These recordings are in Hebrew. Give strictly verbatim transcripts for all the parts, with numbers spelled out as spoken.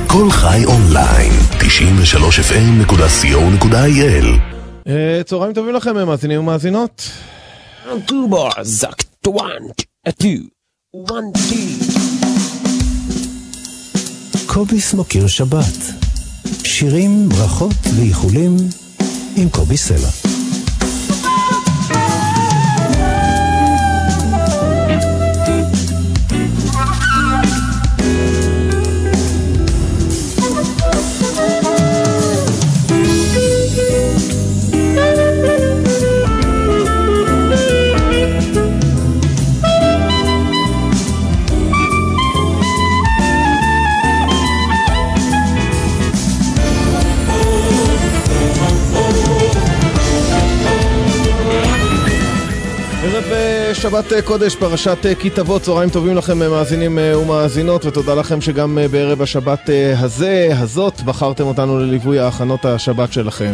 כל חי אונליין, תשעים ושלוש אף אם נקודה סי או נקודה איי אל. צהריים טובים לכם, מאזינים ומאזינות. טובה, זק, טואן, טו, וואן, טו. קוביס מוקיר שבת. שירים, ברכות ואיחולים עם קובי סלע. שבת קודש, פרשת כי תבוא. צהריים טובים לכם מאזינים ומאזינות, ותודה לכם שגם בערב השבת הזה, הזאת, בחרתם אותנו לליווי ההכנות השבת שלכם.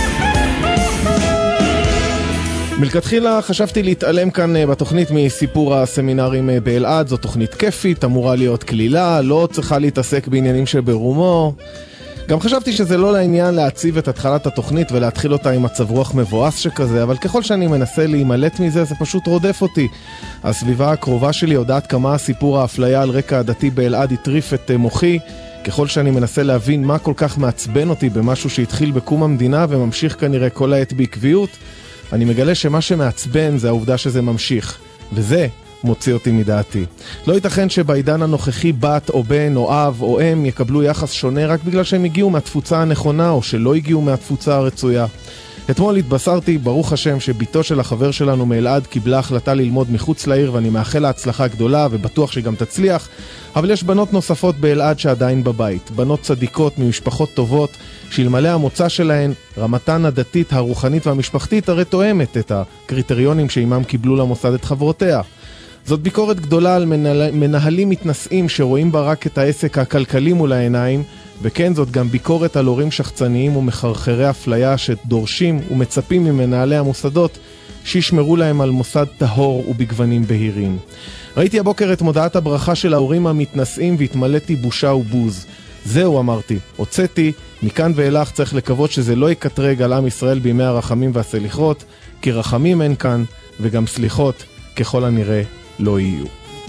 מלכתחילה חשבתי להתעלם כאן בתוכנית מסיפור הסמינרים באלעד. זו תוכנית כיפית, אמורה להיות כלילה, לא צריכה להתעסק בעניינים שברומו. גם חשבתי שזה לא לעניין להציב את התחלת התוכנית ולהתחיל אותה עם מצב רוח מבואס שכזה, אבל ככל שאני מנסה להימלט מזה, זה פשוט רודף אותי. הסביבה הקרובה שלי יודעת כמה הסיפור האפליה על רקע הדתי באלעד הטריף את מוחי. ככל שאני מנסה להבין מה כל כך מעצבן אותי במשהו שהתחיל בקום המדינה וממשיך כנראה כל העת בעקביות, אני מגלה שמה שמעצבן זה העובדה שזה ממשיך, וזה מוציא אותי מדעתי. לא ייתכן שבעידן הנוכחי בת או בן או אב או אם יקבלו יחס שונה רק בגלל שהם הגיעו מהתפוצה הנכונה או שלא הגיעו מהתפוצה הרצויה. אתמול התבשרתי, ברוך השם, שביתו של החבר שלנו מאלעד קיבלה החלטה ללמוד מחוץ לעיר, ואני מאחל לה הצלחה גדולה ובטוח שגם תצליח. אבל יש בנות נוספות באלעד שעדיין בבית, בנות צדיקות ממשפחות טובות שאלמלא המוצא שלהן, רמתן הדתית, הרוחנית והמשפחתית הרי תואמת את הקריטריונים שעימם קיבלו למוסד את חברותיה. זאת ביקורת גדולה על מנהל, מנהלים מתנשאים שרואים בה רק את העסק הכלכלי מול העיניים, וכן זאת גם ביקורת על הורים שחצניים ומחרחרי אפליה שדורשים ומצפים ממנהלי המוסדות שישמרו להם על מוסד טהור ובגוונים בהירים. ראיתי הבוקר את מודעת הברכה של ההורים המתנשאים והתמלאתי בושה ובוז. זהו, אמרתי, הוצאתי, מכאן ואילך צריך לקוות שזה לא יקטרג על עם ישראל בימי הרחמים והסליחות, כי רחמים אין כאן וגם סליחות ככל הנראה לא יהיו.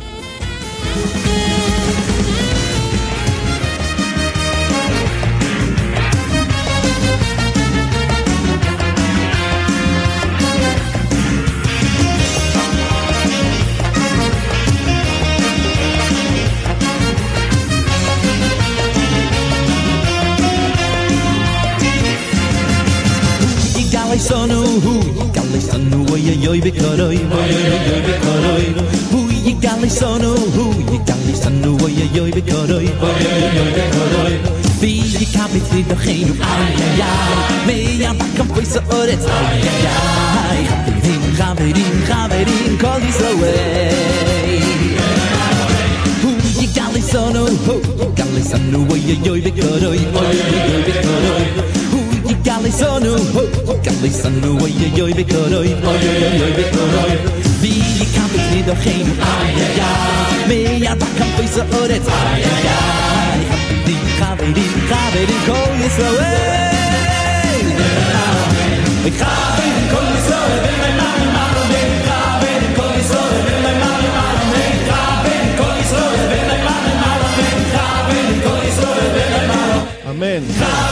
Sonu hu gali sonu oy oy bekoroi oy oy bekoroi hu gali sonu hu gali sonu oy oy bekoroi oy oy bekoroi bi kapit di khin ay ay me ya bakam poisa oret ay ay ay khaverin khaverin khaverin kol is away hu gali sonu hu gali sonu oy oy bekoroi oy oy bekoroi Gali sonu, gali sonu, oy oy oy bekoroi, oy oy oy bekoroi. Vi kapit ni do khin, ay ay ay. Me ya bakam poisa oret, ay ay ay. Di khaveri, khaveri kol Yisrael. Ik khaveri kol Yisrael, mein Mann, Mann, mein khaveri kol Yisrael, mein Mann, Mann, mein khaveri kol Yisrael, mein Mann, Mann, mein khaveri kol Yisrael, mein Mann. אמן.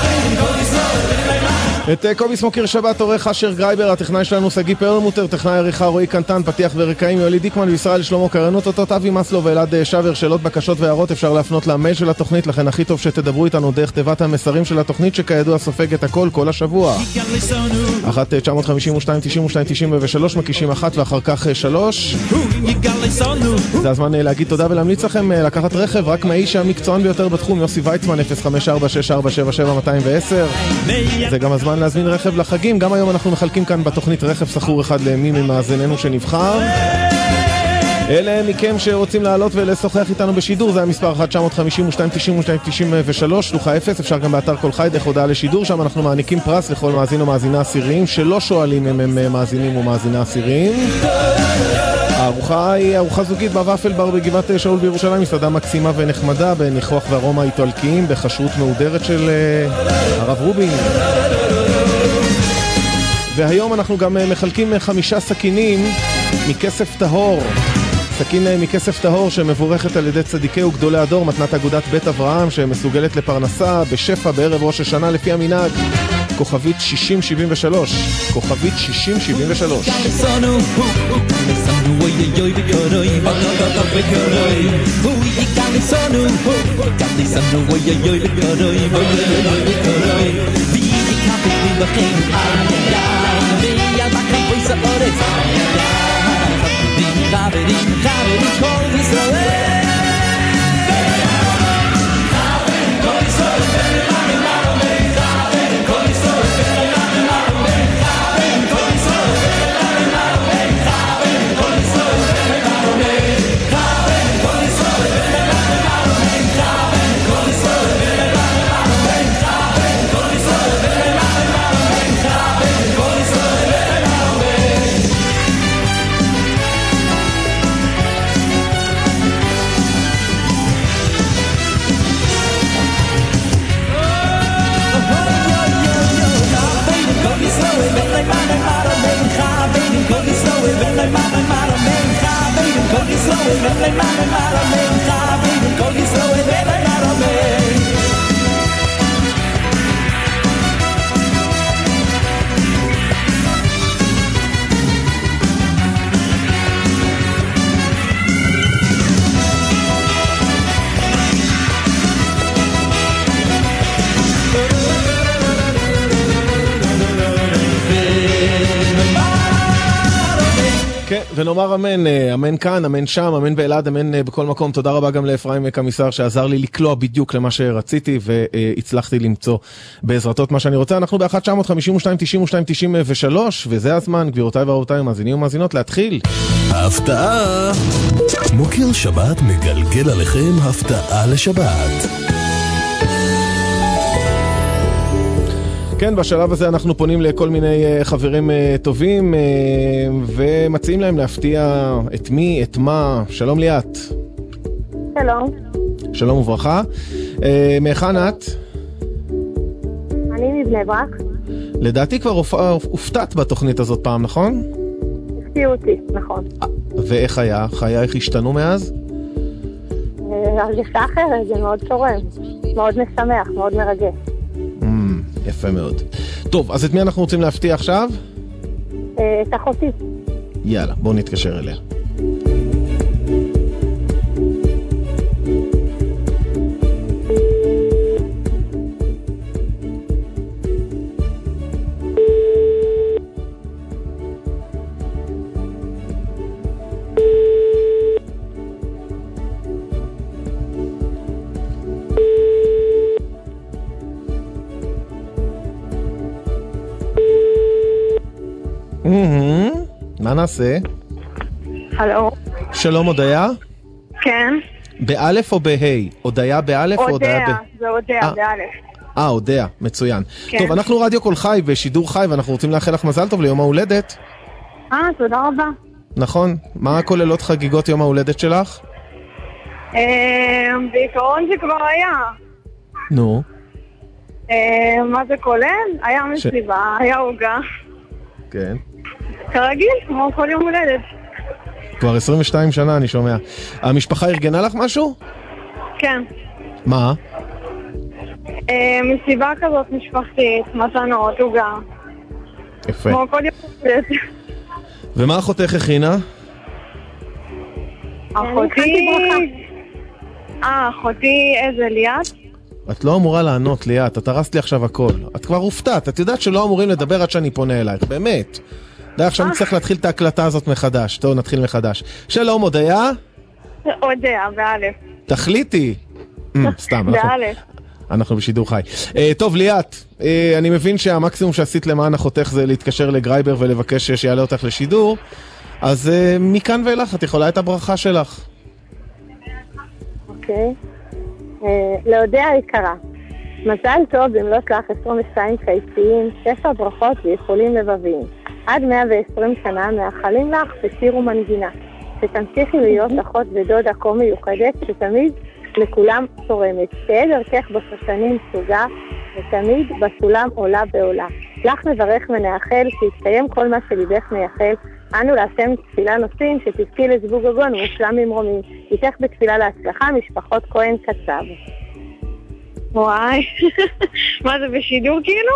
את קוביס מוקיר שבת עורך אשר גרייבר, הטכנאי שלנו סגי פרלמוטר, טכנאי עריכה רועי קנטן, פתיח ורקעים יולי דיקמן וישראל שלמה קרנות, אותות אבי מסלו ואלעד שבר. שאלות, בקשות והערות אפשר להפנות למייל של התוכנית, לכן הכי טוב שתדברו איתנו דרך תיבת המסרים של התוכנית שכידוע סופג את הכל כל השבוע. אחת תשע חמש שתיים תשעים ושתיים תשעים ושלוש, מקישים אחת ואחר כך שלוש. זה הזמן להגיד תודה ולהמליץ לכם לקחת רכב רק מהאיש המקצוען ביותר בתחום, יוסי ויצמן, אפס חמש ארבע שש ארבע שבע שבע מאתיים ועשר. זה גם הזמן להזמין רכב לחגים. גם היום אנחנו מחלקים כאן בתוכנית רכב סחור אחד למי ממאזיננו שנבחר. אלה מכם שרוצים לעלות ולשוחח איתנו בשידור, זה המספר אחת תשע חמש שתיים תשעים ושתיים תשעים ושלוש, שלוחה אפס. אפשר גם באתר כל חי דרך הודעה לשידור, שם אנחנו מעניקים פרס לכל מאזין או מאזינה עשיריים שלא שואלים אם הם מאזינים או מאזינה עשיריים. הארוחה היא ארוחה זוגית בוואפל בר בגבעת שאול בירושלים, מסעדה מקסימה ונחמדה בניחוח וארומה איטלקיים בכשרות מהודרת של uh, הרב רובין. והיום אנחנו גם uh, מחלקים חמישה סכינים מכסף טהור, סכין מכסף טהור שמבורכת על ידי צדיקי וגדולי הדור, מתנת אגודת בית אברהם שמסוגלת לפרנסה בשפע בערב ראש השנה לפי המנהג. כוכבית שישים שבעים ושלוש, כוכבית שישים שבעים ושלוש. חברים, חברים, כל ישראל ונאמר אמן, אמן כאן, אמן שם, אמן באלעד, אמן בכל מקום. תודה רבה גם לאפרים קמיסר שעזר לי לקלוע בדיוק למה שרציתי והצלחתי למצוא בעזרתו את מה שאני רוצה. אנחנו ב-אחת תשע חמש שתיים תשעים ושתיים תשעים ושלוש וזה הזמן, גבירותיי ורבותיי, מאזינים ומאזינות, להתחיל. ההפתעה. מוקיר שבת מגלגל עליכם הפתעה לשבת. כן, בשלב הזה אנחנו פונים לכל מיני חברים טובים ומציעים להם להפתיע את מי, את מה. שלום ליאת. שלום. שלום וברכה. מהיכן את? אני מבני ברק. לדעתי כבר הופתעת בתוכנית הזאת פעם, נכון? הפתיעו אותי, נכון. ואיך היה? חייך השתנו מאז? הרגשה אחרת, זה מאוד צורם. מאוד משמח, מאוד מרגש. יפה מאוד. טוב, אז את מי אנחנו רוצים להפתיע עכשיו? את אחותי. יאללה, בואו נתקשר אליה. מה נעשה? הלו. שלום, הודיה? כן. באלף או בהי? הודיה באלף או הודיה ב... הודיה, זה הודיה באלף. אה, הודיה, מצוין. כן. טוב, אנחנו רדיו כל חי ושידור חי ואנחנו רוצים לאחל לך מזל טוב ליום ההולדת. אה, תודה רבה. נכון. מה כוללות חגיגות יום ההולדת שלך? בעיקרון זה כבר היה. נו. מה זה כולל? היה מסיבה, היה הוגה. כן. כרגיל, כמו כל יום הולדת. כבר עשרים ושתיים שנה אני שומע. המשפחה ארגנה לך משהו? כן. מה? מסיבה כזאת משפחתית, מתנות, הוגה. יפה. כמו כל יום הולדת. ומה אחותך הכינה? אחותי... אה, אחותי איזה ליאת? את לא אמורה לענות, ליאת, את הרסת לי עכשיו הכל. את כבר הופתעת, את יודעת שלא אמורים לדבר עד שאני פונה אלייך, באמת. די, עכשיו נצטרך להתחיל את ההקלטה הזאת מחדש. טוב, נתחיל מחדש. שלום, הודיה? הודיה, באלף. תחליטי. סתם, באלף. אנחנו בשידור חי. טוב, ליאת, אני מבין שהמקסימום שעשית למען אחותך זה להתקשר לגרייבר ולבקש שיעלה אותך לשידור, אז מכאן ואילך את יכולה את הברכה שלך. אוקיי. להודיה היקרה, מזל טוב במלאת לך עשרים ושתיים חייציים, שפע ברכות ואיחולים לבביים. עד מאה ועשרים שנה מאחלים לך בשיר ומנגינה. שתמשיכי להיות אחות ודודה כה מיוחדת, שתמיד לכולם תורמת. תהיה דרכך בשושנים סוגה, ותמיד בסולם עולה ועולה. לך מברך ונאחל, שיתקיים כל מה שליבך מייחל. אנו להשם תפילה נושאים, שתזכי לזבוג הגון ומושלם ממרומים. איתך בתפילה להצלחה, משפחות כהן קצב. וואי, מה זה בשידור כאילו?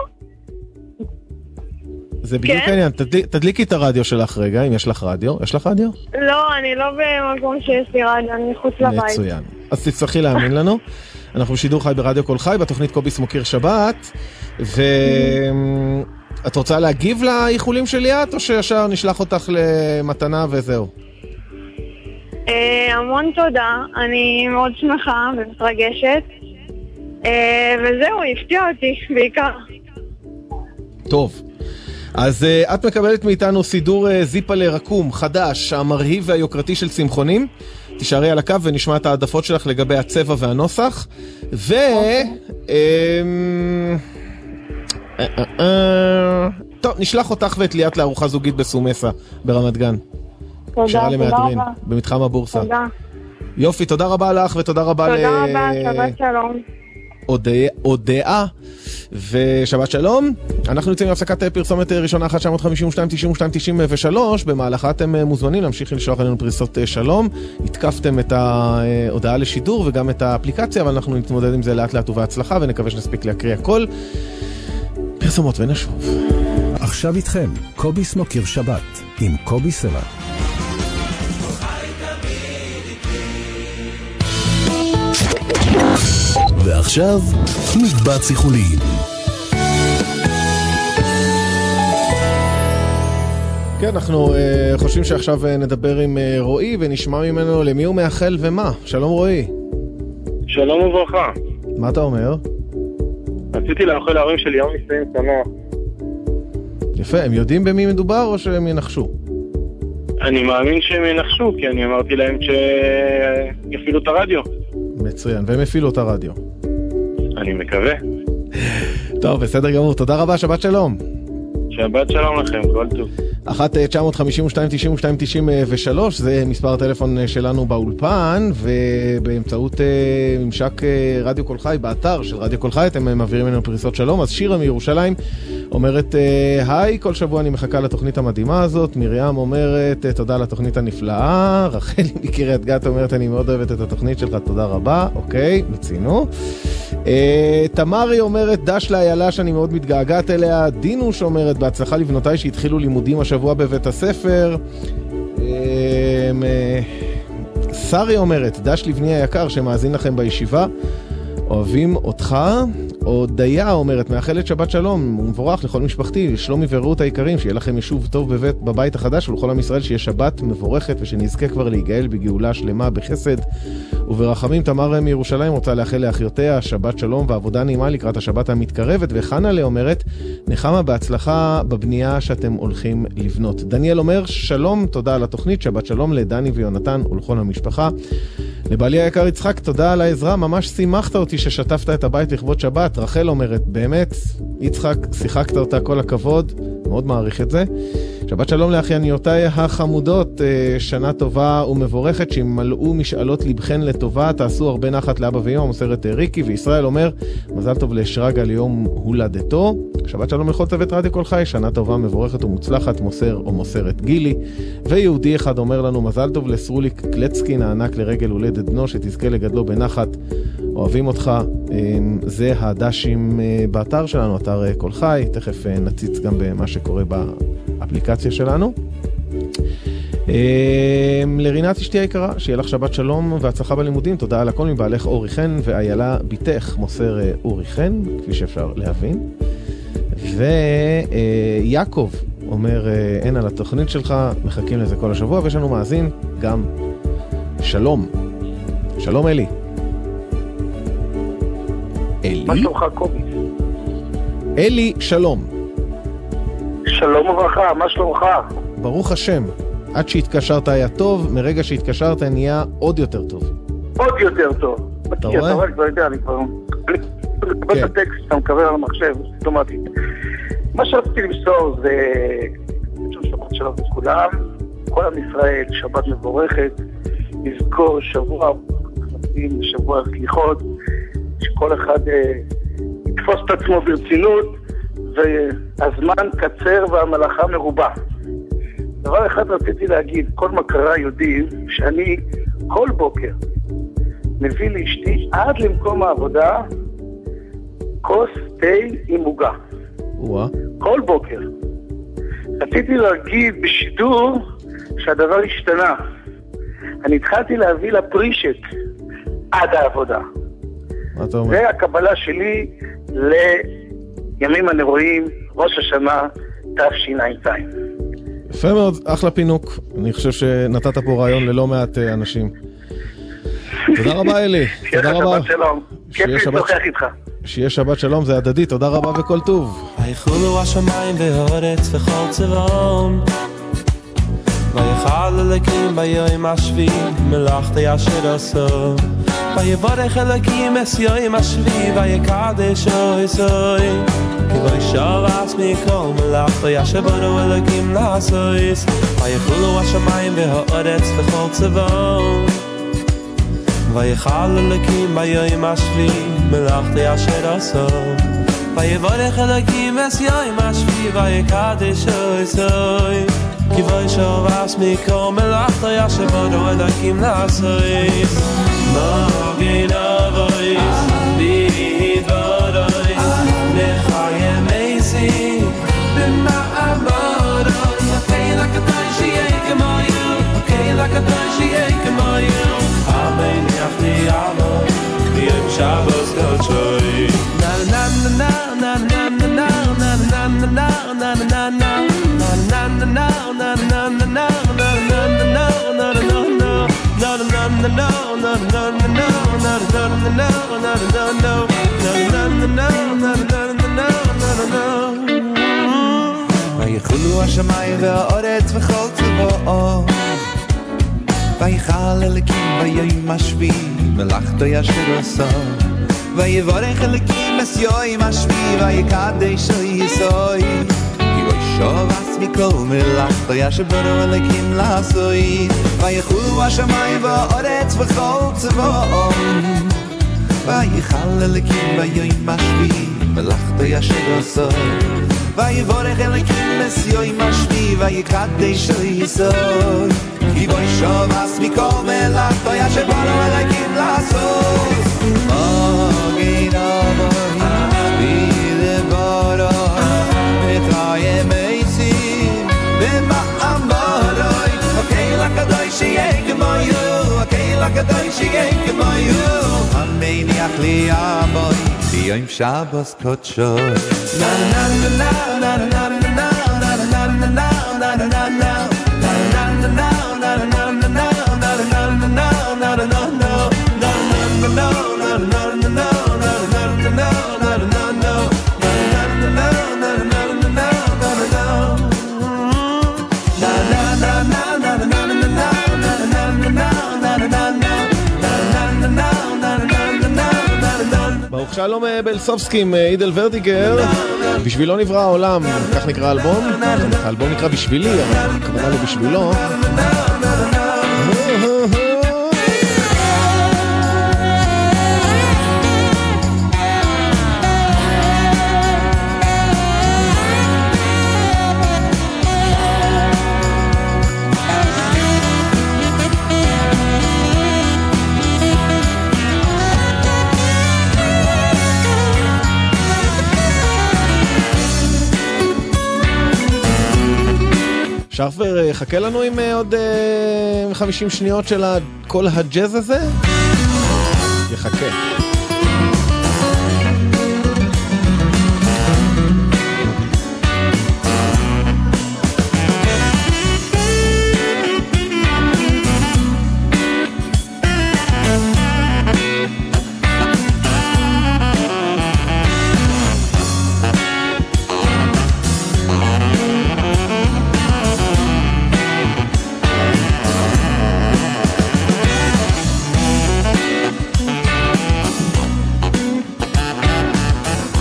זה בדיוק כן? העניין, תדל... תדליקי את הרדיו שלך רגע, אם יש לך רדיו. יש לך רדיו? לא, אני לא במקום שיש לי רדיו, אני מחוץ לבית. מצוין. אז תצטרכי להאמין לנו. אנחנו בשידור חי ברדיו כל חי, בתוכנית קוביס מוקיר שבת, ואת רוצה להגיב לאיחולים של ליאת, או שישר נשלח אותך למתנה וזהו? המון תודה, אני מאוד שמחה ומתרגשת, וזהו, הפתיע אותי בעיקר. טוב, אז את מקבלת מאיתנו סידור זיפה לרקום חדש, המרהיב והיוקרתי של צמחונים. תישארי על הקו ונשמע את העדפות שלך לגבי הצבע והנוסח. ו... טוב, נשלח אותך ואת ליאת לארוחה זוגית בסומסה ברמת גן. תודה, תודה רבה. במתחם הבורסה. תודה. יופי, תודה רבה לך ותודה רבה ל... תודה רבה, שבת שלום. הודעה ושבת שלום. אנחנו יוצאים להפסקת פרסומת ראשונה אחת תשע חמש שתיים תשעים ושתיים תשעים ושלוש. במהלכה אתם מוזמנים להמשיך לשלוח אלינו פריסות שלום. התקפתם את ההודעה לשידור וגם את האפליקציה, אבל אנחנו נתמודד עם זה לאט לאט ובהצלחה, ונקווה שנספיק להקריא הכל. פרסומות ונשוב. עכשיו איתכם קוביס מוקיר שבת עם קובי סלע. ועכשיו, מקבץ איחולים. כן, אנחנו uh, חושבים שעכשיו uh, נדבר עם uh, רועי ונשמע ממנו למי הוא מאחל ומה. שלום רועי. שלום וברכה. מה אתה אומר? רציתי לאחל להורים שלי יום נישואים שמח. יפה, הם יודעים במי מדובר או שהם ינחשו? אני מאמין שהם ינחשו, כי אני אמרתי להם שיפעילו את הרדיו. מצוין, והם הפעילו את הרדיו. אני מקווה. טוב, בסדר גמור, תודה רבה, שבת שלום. שבת שלום לכם, כל טוב. אחת תשע חמש שתיים תשעים ושתיים תשעים ושלוש, זה מספר הטלפון שלנו באולפן, ובאמצעות ממשק רדיו כל חי, באתר של רדיו כל חי, אתם מעבירים לנו פריסות שלום. אז שירה מירושלים אומרת, היי, כל שבוע אני מחכה לתוכנית המדהימה הזאת. מרים אומרת, תודה לתוכנית הנפלאה. רחלי מקריית גת אומרת, אני מאוד אוהבת את התוכנית שלך, תודה רבה. אוקיי, מצינו. תמרי אומרת, דש לאיילה שאני מאוד מתגעגעת אליה. דינוש אומרת, בהצלחה לבנותיי שהתחילו לימודים השבוע בבית הספר. שרי אומרת, דש לבני היקר שמאזין לכם בישיבה, אוהבים אותך. או דיה אומרת, מאחלת שבת שלום ומבורך לכל משפחתי, לשלומי ורעות היקרים, שיהיה לכם יישוב טוב בבית, בבית החדש, ולכל עם ישראל שיהיה שבת מבורכת, ושנזכה כבר להיגאל בגאולה שלמה בחסד וברחמים. תמר מירושלים רוצה לאחל לאחיותיה שבת שלום ועבודה נעימה לקראת השבת המתקרבת. וחנה אומרת, נחמה בהצלחה בבנייה שאתם הולכים לבנות. דניאל אומר, שלום, תודה על התוכנית, שבת שלום לדני ויונתן ולכל המשפחה. לבעלי היקר יצחק, תודה על העזרה, ממש שימחת אותי ששתפת את הבית לכבוד שבת. רחל אומרת, באמת, יצחק, שיחקת אותה, כל הכבוד, מאוד מעריך את זה. שבת שלום לאחיינותיי החמודות, שנה טובה ומבורכת, שימלאו משאלות לבכן לטובה, תעשו הרבה נחת לאבא ואמא, מוסרת ריקי. וישראל אומר, מזל טוב לשרגא ליום הולדתו. שבת שלום לכל צוות רדיו כל חי, שנה טובה מבורכת ומוצלחת, מוסר או מוסרת גילי. ויהודי אחד אומר לנו, מזל טוב לסרוליק קלצקין הענק לרגל הולדת בנו, שתזכה לגדלו בנחת, אוהבים אותך. זה הדשים באתר שלנו, אתר כל חי, תכף נציץ גם במה שקורה באפליקציה שלנו. לרינת אשתי היקרה, שיהיה לך שבת שלום והצלחה בלימודים, תודה על הכל מבעלך אורי חן, ואיילה ביתך מוסר אורי חן, כפי שאפשר להבין. ויעקב אומר, אין על התוכנית שלך, מחכים לזה כל השבוע, ויש לנו מאזין גם שלום. שלום אלי. אלי? מה שלומך קובי? אלי, שלום. שלום וברכה, מה שלומך? ברוך השם. עד שהתקשרת היה טוב, מרגע שהתקשרת נהיה עוד יותר טוב. עוד יותר טוב. אתה רואה? אתה רואה, כבר יודע, אני כבר... לקבל את הטקסט שאתה מקבל על המחשב, אוטומטית. מה שרציתי למסור זה... שבת שלום לכולם, לכל עם ישראל, שבת מבורכת, נזכור שבוע כנסים, שבוע סליחות, שכל אחד אה, יתפוס את עצמו ברצינות, והזמן קצר והמלאכה מרובה. דבר אחד רציתי להגיד, כל מכרה יודעים שאני כל בוקר מביא לאשתי עד למקום העבודה כוס תה עם עוגה. וואה. כל בוקר. רציתי להגיד בשידור שהדבר השתנה. אני התחלתי להביא לה פרישת עד העבודה. מה אתה אומר? זה הקבלה שלי לימים הנרואים, ראש השנה תשע"ז. יפה מאוד, אחלה פינוק. אני חושב שנתת פה רעיון ללא מעט אנשים. תודה רבה אלי. תודה רבה. שבת שלום. כיף לשוחח איתך. שיהיה שבת שלום, זה הדדי, תודה רבה וכל טוב. ויחולו השמיים והארץ וכל צבאם, ויחל אלוקים ביום השביעי מלאכתו אשר עשה, ויברך אלוקים את יום השביעי ויקדשו ישראל, כי וישובץ מכל מלאכתו אשר ברא אלוקים לעשות. ויחולו השמיים והארץ וכל צבאם, ויחל אלוקים ביום השביעי מלאכתו אשר עשה, ויברך אלוקים את יום השביעי ויקדשו ישראל, כי וישובץ מכל מלאכתו אשר ברא אלוקים לעשות. מגן אבויס בדברויס לחיים מייסים במעמדו, הקהיל הקדוש יהיה כמוהו, הקהיל הקדוש יהיה כמוהו, אמן יחדי אבו ביום שבוס קודשוי. na na na na na na na na na na na na na ויחולו השמיים והארץ וכל צבאו, ויחל אלוקים ביום השביעי מלאכתו אשר עשה, ויברך אלוקים את יום השביעי ויקדשו ישראל, כי וישובץ מכל מלאכתו אשר ברא אלוקים לעשות. ויחולו השמיים והארץ וכל צבאם, ויחל אלוקים ביום השביעי מלאכתו אשר עשה, ויברך אלוקים את יום השביעי ויקדשו ישראל, כי וישובץ מכל מלאכתו אשר ברא אלוקים לעשות. מגן אבויס בדברויס לחיים מייסים במעמדו, הקהיל הקדוש יהיה כמוהו, הקהיל הקדוש יהיה כמוהו, אמן יחלי אבוי ביום שבוס קודשו. na na na na na na na na na na na na na ברוך שלום בלסובסקי עם אידל ורדיגר, בשבילו נברא העולם, כך נקרא האלבום. האלבום נקרא בשבילי, אבל הכוונה לו בשבילו. שרפר, חכה לנו עם עוד חמישים שניות של כל הג'אז הזה? יחכה.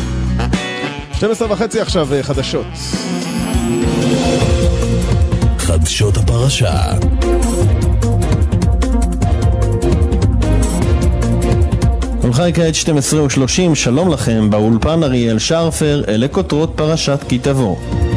שתים עשרה וחצי עכשיו חדשות. חדשות הפרשה. הולכה כעת שתים עשרה ושלושים, שלום לכם, באולפן אריאל שרפר, אלה כותרות פרשת כי תבוא.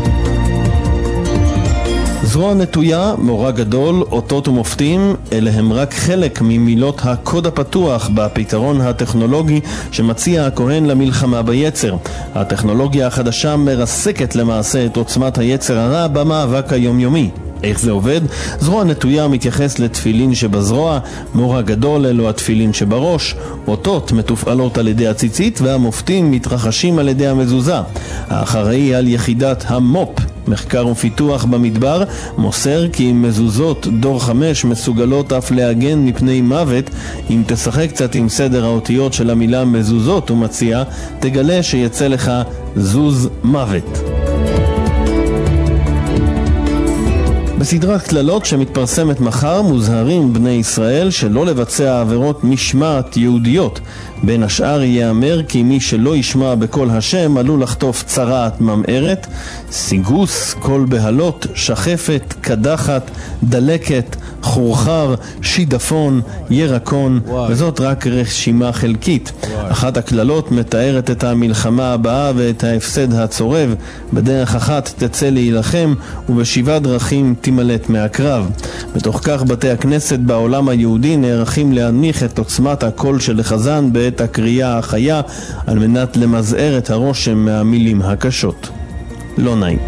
זרוע נטויה, מורה גדול, אותות ומופתים, אלה הם רק חלק ממילות הקוד הפתוח בפתרון הטכנולוגי שמציע הכהן למלחמה ביצר. הטכנולוגיה החדשה מרסקת למעשה את עוצמת היצר הרע במאבק היומיומי. איך זה עובד? זרוע נטויה מתייחס לתפילין שבזרוע, מורה גדול אלו התפילין שבראש, אותות מתופעלות על ידי הציצית והמופתים מתרחשים על ידי המזוזה. האחראי על יחידת המופ, מחקר ופיתוח במדבר, מוסר כי מזוזות דור חמש מסוגלות אף להגן מפני מוות. אם תשחק קצת עם סדר האותיות של המילה מזוזות, הוא מציע, תגלה שיצא לך זוז מוות. בסדרת כללות שמתפרסמת מחר מוזהרים בני ישראל שלא לבצע עבירות משמעת יהודיות. בין השאר יאמר כי מי שלא ישמע בקול השם עלול לחטוף צרעת ממארת, סיגוס, קול בהלות, שחפת, קדחת, דלקת, חורחר, שידפון, ירקון, וואי. וזאת רק רשימה חלקית. וואי. אחת הכללות מתארת את המלחמה הבאה ואת ההפסד הצורב. בדרך אחת תצא להילחם ובשבעה דרכים תמלט מהקרב. בתוך כך בתי הכנסת בעולם היהודי נערכים להנמיך את עוצמת הקול של החזן בעת הקריאה החיה על מנת למזער את הרושם מהמילים הקשות. לא נעים.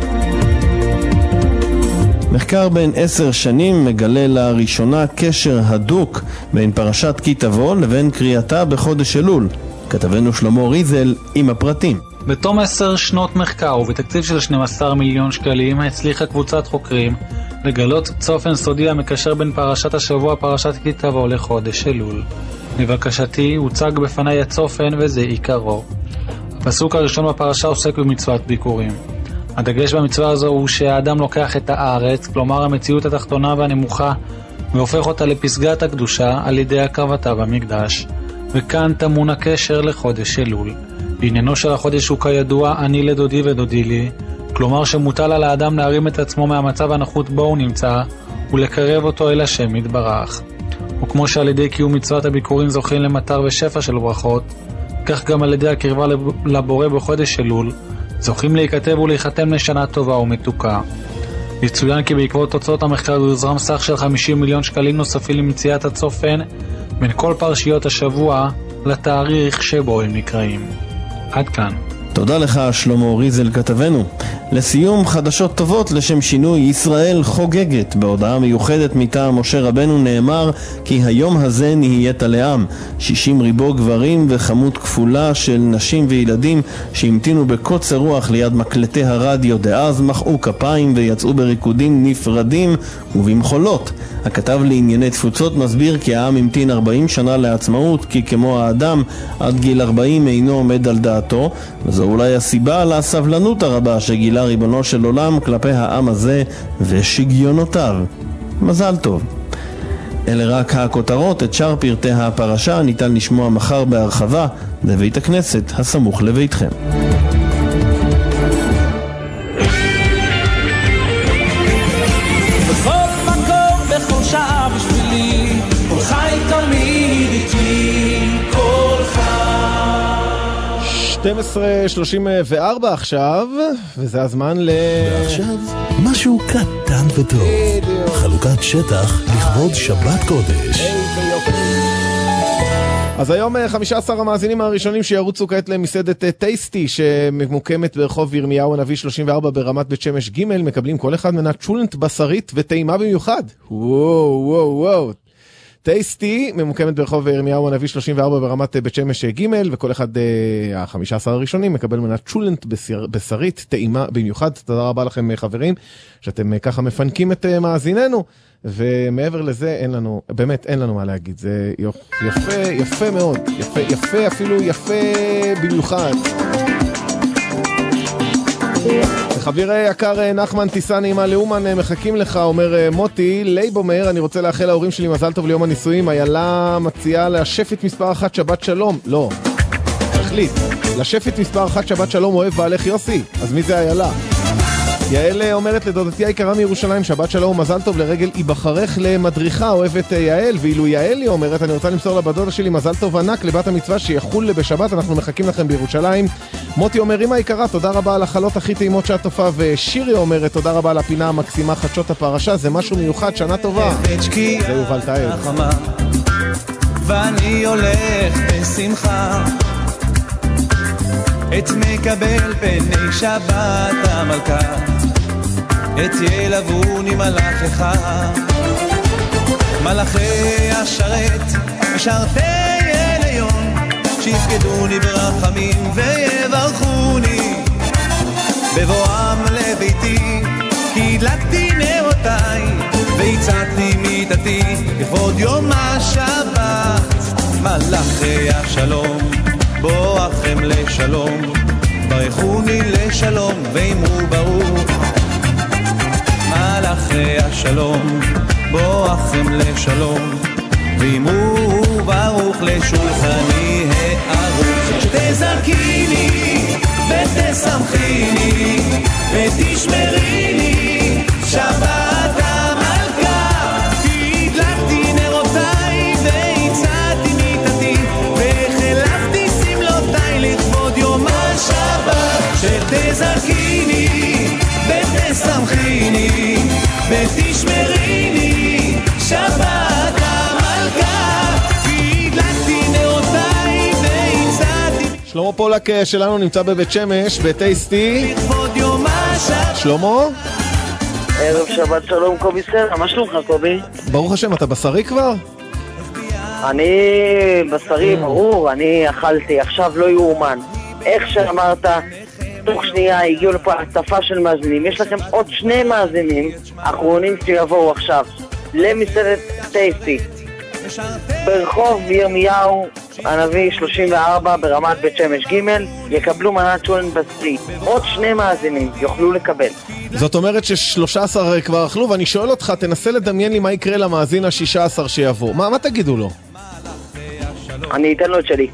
מחקר בין עשר שנים מגלה לראשונה קשר הדוק בין פרשת כי תבוא לבין קריאתה בחודש אלול. כתבנו שלמה ריזל עם הפרטים. בתום עשר שנות מחקר ובתקציב של שנים עשר מיליון שקלים הצליחה קבוצת חוקרים לגלות צופן סודי המקשר בין פרשת השבוע פרשת כי תבוא לחודש אלול. לבקשתי הוצג בפני הצופן וזה עיקרו. הפסוק הראשון בפרשה עוסק במצוות ביקורים. הדגש במצווה הזו הוא שהאדם לוקח את הארץ, כלומר המציאות התחתונה והנמוכה, והופך אותה לפסגת הקדושה על ידי הקרבתה במקדש. וכאן תמון הקשר לחודש אלול. בעניינו של החודש הוא כידוע אני לדודי ודודי לי, כלומר שמוטל על האדם להרים את עצמו מהמצב הנחות בו הוא נמצא, ולקרב אותו אל השם יתברך. וכמו שעל ידי קיום מצוות הביקורים זוכים למטר ושפע של ברכות, כך גם על ידי הקרבה לבורא בחודש אלול, זוכים להיכתב ולהיחתם לשנה טובה ומתוקה. יצוין כי בעקבות תוצאות המחקר יוזרם סך של חמישים מיליון שקלים נוספים למציאת הצופן בין כל פרשיות השבוע לתאריך שבו הם נקראים. עד כאן. תודה לך שלמה ריזל כתבנו. לסיום, חדשות טובות לשם שינוי, ישראל חוגגת. בהודעה מיוחדת מטעם משה רבנו נאמר כי היום הזה נהיית לעם. שישים ריבו גברים וכמות כפולה של נשים וילדים שהמתינו בקוצר רוח ליד מקלטי הרדיו דאז מחאו כפיים ויצאו בריקודים נפרדים ובמחולות. הכתב לענייני תפוצות מסביר כי העם המתין ארבעים שנה לעצמאות, כי כמו האדם עד גיל ארבעים אינו עומד על דעתו, וזו אולי הסיבה לסבלנות הרבה שגילה ריבונו של עולם כלפי העם הזה ושגיונותיו. מזל טוב. אלה רק הכותרות, את שאר פרטי הפרשה ניתן לשמוע מחר בהרחבה בבית הכנסת הסמוך לביתכם. שתים עשרה שלושים וארבע עכשיו, וזה הזמן ל... ועכשיו, משהו קטן וטוב. חלוקת שטח לכבוד שבת קודש. אז היום חמישה עשר המאזינים הראשונים שירוצו כעת למסעדת טייסטי שממוקמת ברחוב ירמיהו הנביא שלושים וארבע ברמת בית שמש ג' מקבלים כל אחד מנת צ'ולנט בשרית וטעימה במיוחד. וואו וואו וואו. טייסטי ממוקמת ברחוב ירמיהו הנביא שלושים וארבע ברמת בית שמש ג' וכל אחד ה-חמישה עשר הראשונים מקבל מנת צ'ולנט בשרית טעימה במיוחד. תודה רבה לכם חברים שאתם ככה מפנקים את מאזיננו, ומעבר לזה אין לנו, באמת אין לנו מה להגיד. זה יפה, יפה מאוד, יפה, יפה אפילו יפה במיוחד. חבר יקר נחמן טיסה נעימה לאומן מחכים לך, אומר מוטי לייב אומר אני רוצה לאחל להורים שלי מזל טוב ליום הנישואים. איילה מציעה לשפט מספר אחת שבת שלום. לא, תחליט לשפט מספר אחת שבת שלום אוהב בעלך יוסי, אז מי זה איילה? יעל אומרת לדודתי היקרה מירושלים, שבת שלום ומזל טוב לרגל היבחרך למדריכה, אוהבת יעל. ואילו יעל היא אומרת, אני רוצה למסור לבדודה שלי מזל טוב ענק לבת המצווה שיחול בשבת, אנחנו מחכים לכם בירושלים. מוטי אומר, אמא יקרה, תודה רבה על החלות הכי טעימות שאת תופעה. ושירי אומרת, תודה רבה על הפינה המקסימה חדשות הפרשה, זה משהו מיוחד, שנה טובה. זה יובל טייל. ואני הולך בשמחה, את מקבל פני שבת המלכה, את ילבוני מלאך אחד, מלאכי השרת, משרתי אליון, שיפקדוני ברחמים ויברכוני, בבואם לביתי, כי הדלקתי נרותיי, והצעתי מיטתי, לכבוד יום השבת, מלאכי השלום, בואכם לשלום, ברכוני לשלום, ואמרו ברוך. מלאכי השלום, בואכם לשלום, ואמרו ברוך לשולחני הערוך. שתזרקיני ותשמחיני ותשמריני שבת המלכה, כי הדלקתי נרותיי והצעתי מיטתי וחלפתי סמלותיי לכבוד יום השבת. שתזרקיני ותשמחיני ותשמריני שבת המלכה, כי הדלקתי נרותיי והצעתי. שלמה פולק שלנו נמצא בבית שמש בטייסטי. שלמה? ערב שבת שלום, קובי סלע, מה שלומך קובי? ברוך השם, אתה בשרי כבר? אני בשרי, ברור, אני אכלתי, עכשיו לא יאומן. איך שאמרת, תוך שנייה הגיעו לפה הצפה של מאזינים. יש לכם עוד שני מאזינים אחרונים שיבואו עכשיו למסעדת טייסטי ברחוב ירמיהו הנביא שלושים וארבע ברמת בית שמש ג', יקבלו מנת שולן בשרי. עוד שני מאזינים יוכלו לקבל. זאת אומרת ששלושה עשר כבר אכלו, ואני שואל אותך, תנסה לדמיין לי מה יקרה למאזין השישה עשר שיבוא. מה, מה תגידו לו? אני אתן לו את שלי.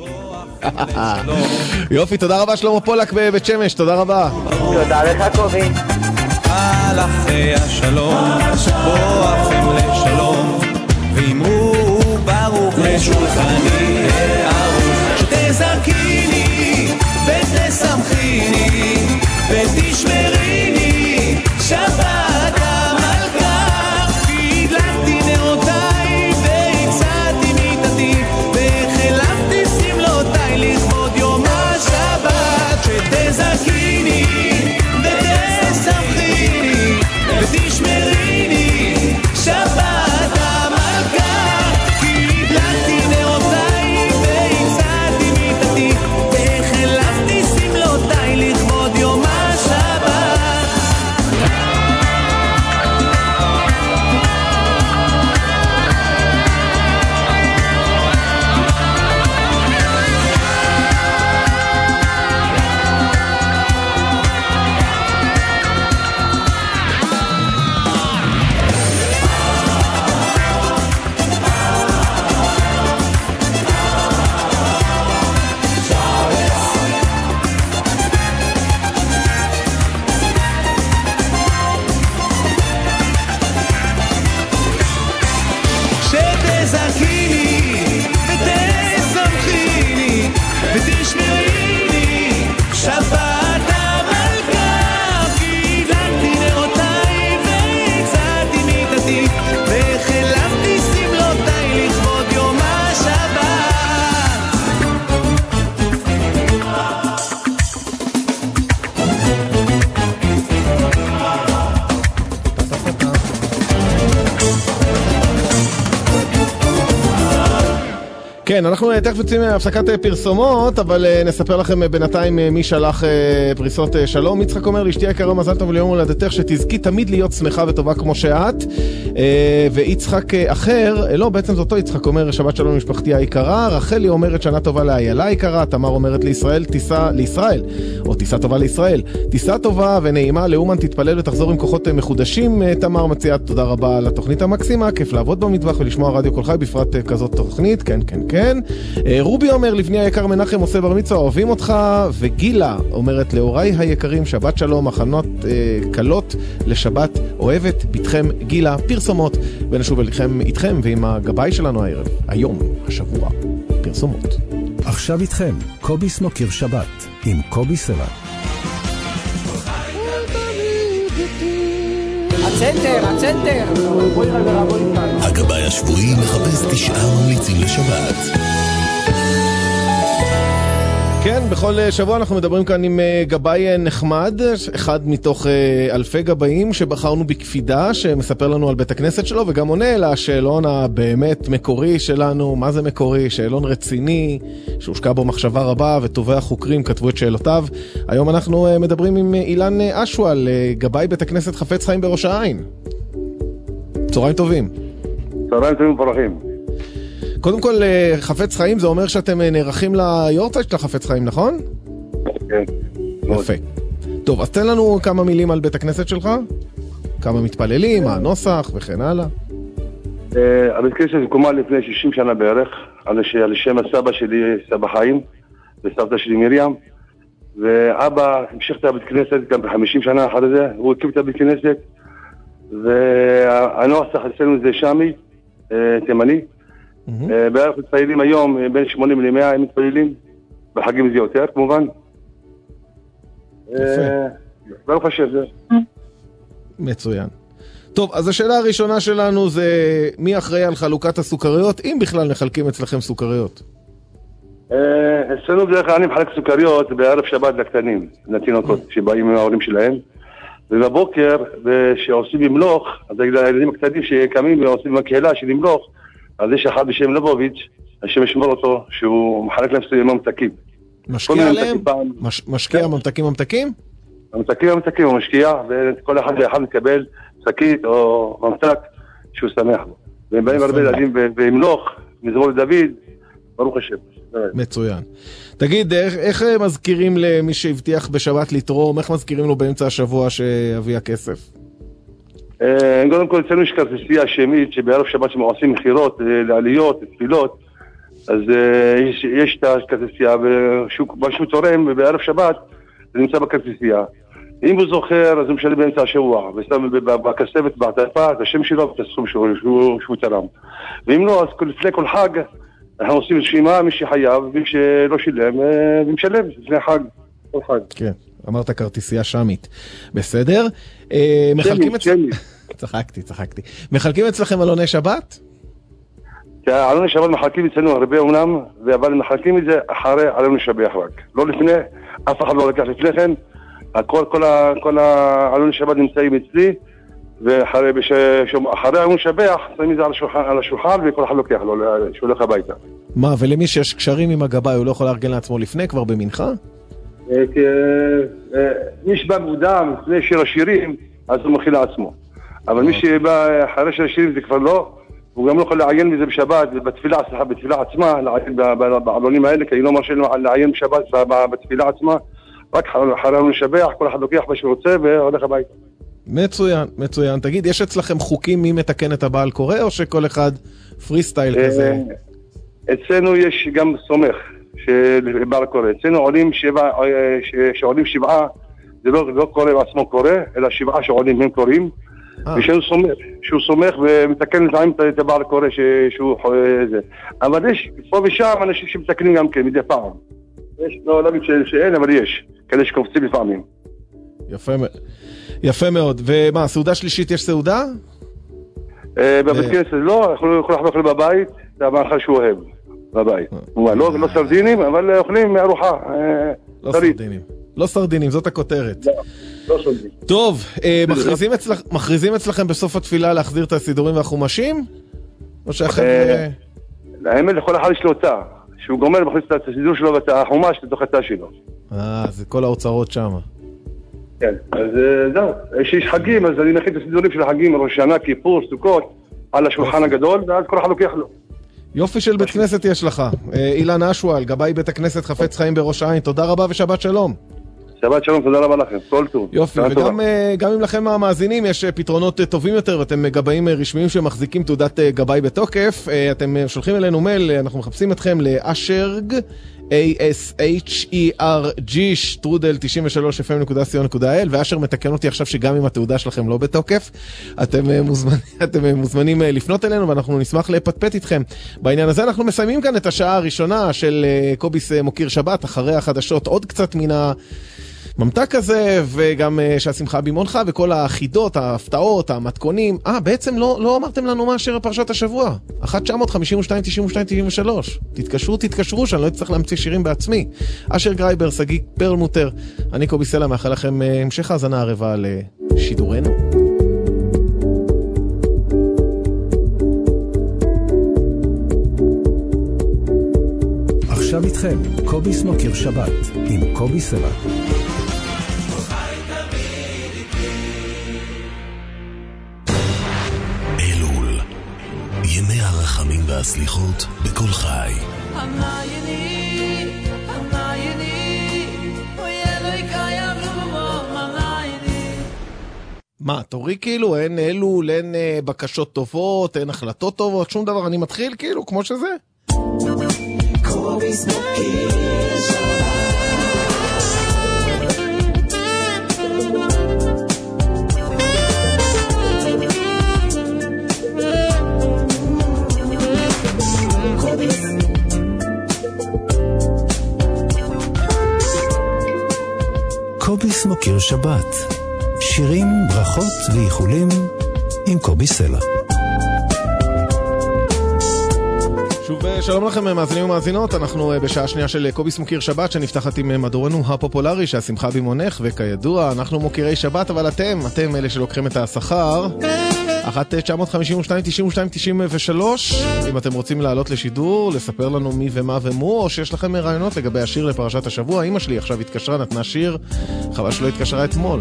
יופי, תודה רבה שלמה פולק בבית שמש, תודה רבה. תודה לך קובי. מלאכי השלום, בואכם לשלום, ואמרו ברוך לשולחני הערוך. שתזרקיני ותשמחיני ותשמריני שבת המלכה, כי הדלקתי נרותיי והצעתי מיטתי וחלפתי סמלותיי לכבוד יום השבת. שתזרקיני ותשמחיני ותשמריני שבת המלכה, כי הדלקתי נרותיי והצעתי מיטתי וחלפתי סמלותיי לכבוד יום השבת. שתזרקיני ותשמחיני ותשמריני שבת המלכה, כי הדלקתי נרותיי והצעתי מיטתי וחלפתי סמלותיי לכבוד יום השבת. כן, אנחנו תכף יוצאים מהפסקת פרסומות, אבל נספר לכם בינתיים מי שלח פריסות שלום. יצחק אומר, לאשתי היקרה מזל טוב ליום הולדתך, שתזכי תמיד להיות שמחה וטובה כמו שאת. ויצחק אחר, לא, בעצם זה אותו יצחק, אומר שבת שלום למשפחתי היקרה. רחלי אומרת שנה טובה לאיילה היקרה. תמר אומרת לישראל, טיסה לישראל, או טיסה טובה לישראל, טיסה טובה ונעימה. לאומן תתפלל ותחזור עם כוחות מחודשים. תמר מציעה תודה רבה על התוכנית המקסימה, כיף לעבוד במטבח ולשמוע רדיו כל חי, בפרט כזאת תוכנית. כן, כן, כן. כן. רובי אומר, לבני היקר מנחם עושה בר מצווה, אוהבים אותך, וגילה אומרת, להוריי היקרים, שבת שלום, הכנות אה, קלות לשבת, אוהבת בתכם גילה, פרסומות, ונשוב אליכם איתכם ועם הגבאי שלנו הערב, היום, השבוע, פרסומות. עכשיו איתכם, קובי סמוקר שבת, עם קובי סלע. הצנטר, הצנטר. הגבאי השבועי מחפש תשעה ממליצים לשבת. כן, בכל שבוע אנחנו מדברים כאן עם גבאי נחמד, אחד מתוך אלפי גבאים שבחרנו בקפידה, שמספר לנו על בית הכנסת שלו, וגם עונה לשאלון הבאמת מקורי שלנו. מה זה מקורי? שאלון רציני, שהושקע בו מחשבה רבה, וטובי החוקרים כתבו את שאלותיו. היום אנחנו מדברים עם אילן אשואל, גבאי בית הכנסת חפץ חיים בראש העין. צהריים טובים. צהריים טובים ופרחים. קודם כל, חפץ חיים, זה אומר שאתם נערכים ליורצייט של החפץ חיים, נכון? כן. יפה. טוב, אז תן לנו כמה מילים על בית הכנסת שלך, כמה מתפללים, מה הנוסח וכן הלאה. הבית הכנסת הוקמה לפני שישים שנה בערך, על שם הסבא שלי, סבא חיים, וסבתא שלי מרים, ואבא המשיך את הבית הכנסת גם ב-חמישים שנה אחרי זה, הוא הקים את הבית הכנסת, והנוסח אצלנו זה שמי, תימני, בערך מתפעלים היום בין שמונים למאה, הם מתפעלים, בחגים זה יותר כמובן. ברוך השם זה. מצוין. טוב, אז השאלה הראשונה שלנו זה מי אחראי על חלוקת הסוכריות, אם בכלל מחלקים אצלכם סוכריות? אצלנו בדרך כלל אני מחלק סוכריות בערב שבת לקטנים, לתינוקות שבאים עם ההורים שלהם, ובבוקר שעושים למלוך, אז הילדים הקטנים שקמים ועושים בקהילה של למלוך, אז יש אחד בשם לבוביץ', השם ישמור אותו, שהוא מחלק להם סוגים ממתקים. משקיע עליהם? משקיע ממתקים ממתקים? ממתקים ממתקים, הוא משקיע, וכל אחד ואחד מקבל שקית או ממתק שהוא שמח בו. והם באים הרבה ילדים וימלוך, מזמור לדוד, ברוך השם. מצוין. תגיד, איך מזכירים למי שהבטיח בשבת לתרום, איך מזכירים לו באמצע השבוע שיביא הכסף? קודם כל, אצלנו יש כרטיסייה שמית שבערב שבת שעושים מחירות לעליות, תפילות, אז יש את הכרטיסייה, ומשהו תורם בערב שבת, זה נמצא בכרטיסייה. אם הוא זוכר, אז הוא משלם באמצע השבוע, ושם בכספת, בעטפה, את השם שלו ואת הסכום שהוא תרם. ואם לא, אז לפני כל חג, אנחנו עושים רשימה, מי שחייב, מי שלא שילם, ומשלם לפני חג, כל חג. כן. אמרת כרטיסייה שמית. בסדר? מחלקים אצלכם... צחקתי, צחקתי. מחלקים אצלכם עלוני שבת? עלוני שבת מחלקים אצלנו הרבה אומנם, אבל מחלקים את זה אחרי עלוני שבח רק. לא לפני, אף אחד לא לקח לפני כן. כל העלוני שבת נמצאים אצלי, ואחרי עלוני שבח, שמים את זה על השולחן, וכל אחד לוקח לו, שהולך הביתה. מה, ולמי שיש קשרים עם הגבאי, הוא לא יכול לארגן לעצמו לפני, כבר במנחה? מי שבא מוקדם, לפני שיר השירים, אז הוא מכיל לעצמו. אבל מי שבא אחרי שיר השירים זה כבר לא, הוא גם לא יכול לעיין מזה בשבת, בתפילה, סליחה, בתפילה עצמה, לעיין בעלונים האלה, כי אני לא מרשה לו לעיין בשבת בתפילה עצמה, רק אחרי הוא משבח, כל אחד לוקח מה שהוא רוצה והולך הביתה. מצוין, מצוין. תגיד, יש אצלכם חוקים מי מתקן את הבעל קורא, או שכל אחד פרי סטייל כזה? אצלנו יש גם סומך. שבעל קורא. אצלנו עולים שבעה, שעולים שבעה, זה לא, לא קורא בעצמו קורא, אלא שבעה שעולים הם קוראים, ושהוא סומך, שהוא סומך ומתקן לפעמים את הבעל קורא שהוא זה. אבל יש פה ושם אנשים שמתקנים גם כן, מדי פעם. יש, לא להגיד שאין, אבל יש. כאלה שקופצים לפעמים. יפה, יפה מאוד. ומה, סעודה שלישית יש סעודה? בבית כנסת לא, אנחנו יכולים לאכול בבית, זה המאכל שהוא אוהב. בבית. לא סרדינים, אבל אוכלים ארוחה. לא סרדינים. לא סרדינים, זאת הכותרת. לא סרדינים. טוב, מכריזים אצלכם בסוף התפילה להחזיר את הסידורים והחומשים? או שאחר... האמת, לכל אחד יש לו תא. שהוא גומר, מכניס את הסידור שלו ואת החומש לתוך התא שלו. אה, זה כל ההוצאות שם. כן, אז זהו. יש חגים, אז אני נכין את הסידורים של החגים, ראש שנה, כיפור, סוכות, על השולחן הגדול, ואז כל אחד לוקח לו. יופי של בית כנסת יש לך. אילן אשואל, גבאי בית הכנסת חפץ חיים בראש העין, תודה רבה ושבת שלום. שבת שלום, תודה רבה לכם, כל טוב. יופי, וגם גם אם לכם המאזינים יש פתרונות טובים יותר, ואתם גבאים רשמיים שמחזיקים תעודת גבאי בתוקף, אתם שולחים אלינו מייל, אנחנו מחפשים אתכם לאשרג, A S H E R G, שטרודל תשעים ושלוש אף אם נקודה סי או נקודה איי אל, ואשר מתקן אותי עכשיו שגם אם התעודה שלכם לא בתוקף, אתם מוזמנים, אתם מוזמנים לפנות אלינו, ואנחנו נשמח לפטפט איתכם. בעניין הזה אנחנו מסיימים כאן את השעה הראשונה של קוביס מוקיר שבת, אחרי החדשות עוד קצת מן הממתק הזה, וגם שהשמחה בימונך, וכל החידות, ההפתעות, המתכונים. אה, בעצם לא, לא אמרתם לנו מה אשר פרשת השבוע. אחת תשע חמש שתיים תשעים ושתיים תשעים ושלוש. תתקשרו, תתקשרו, שאני לא אצטרך להמציא שירים בעצמי. אשר גרייבר, שגיא פרלמוטר, אני קובי סלע, מאחל לכם המשך האזנה ערבה לשידורנו. עכשיו איתכם, קוביס מוקיר שבת, עם קובי סלע. ימי הרחמים והסליחות בכל חי. המעייני, המעייני, אוי אלוהי קיים ובמור, המעייני. מה, תורי כאילו, אין אלול, אין אה, בקשות טובות, אין החלטות טובות, שום דבר, אני מתחיל כאילו, כמו שזה. קוביס מוקיר שבת. קוביס מוקיר שבת, שירים, ברכות ואיחולים עם קובי סלע. שוב שלום לכם מאזינים ומאזינות, אנחנו בשעה שנייה של קוביס מוקיר שבת שנפתחת עם מדורנו הפופולרי שהשמחה בימונך, וכידוע אנחנו מוקירי שבת, אבל אתם, אתם אלה שלוקחים את השכר. אחת תשע חמש שתיים תשעים ושתיים תשעים ושלוש, אם אתם רוצים לעלות לשידור, לספר לנו מי ומה ומו, או שיש לכם רעיונות לגבי השיר לפרשת השבוע. אמא שלי עכשיו התקשרה, נתנה שיר, חבל שלא התקשרה אתמול.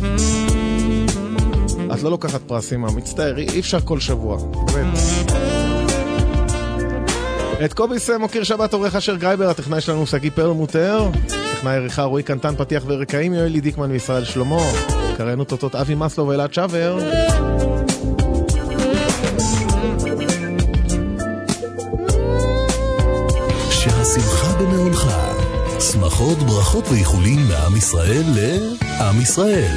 את לא לוקחת פרסים, מצטער, אי אפשר כל שבוע. את קוביס מוקיר שבת עורך אשר גרייבר, הטכנאי שלנו שגיא פרלמוטר, טכנאי עריכה רועי קנטן, פתיח ורקעים יואלי דיקמן וישראל שלמה, קראנו תותות אבי מסלו ואלעד שבר. שהשמחה במעונך, שמחות, ברכות ואיחולים מעם ישראל לעם ישראל.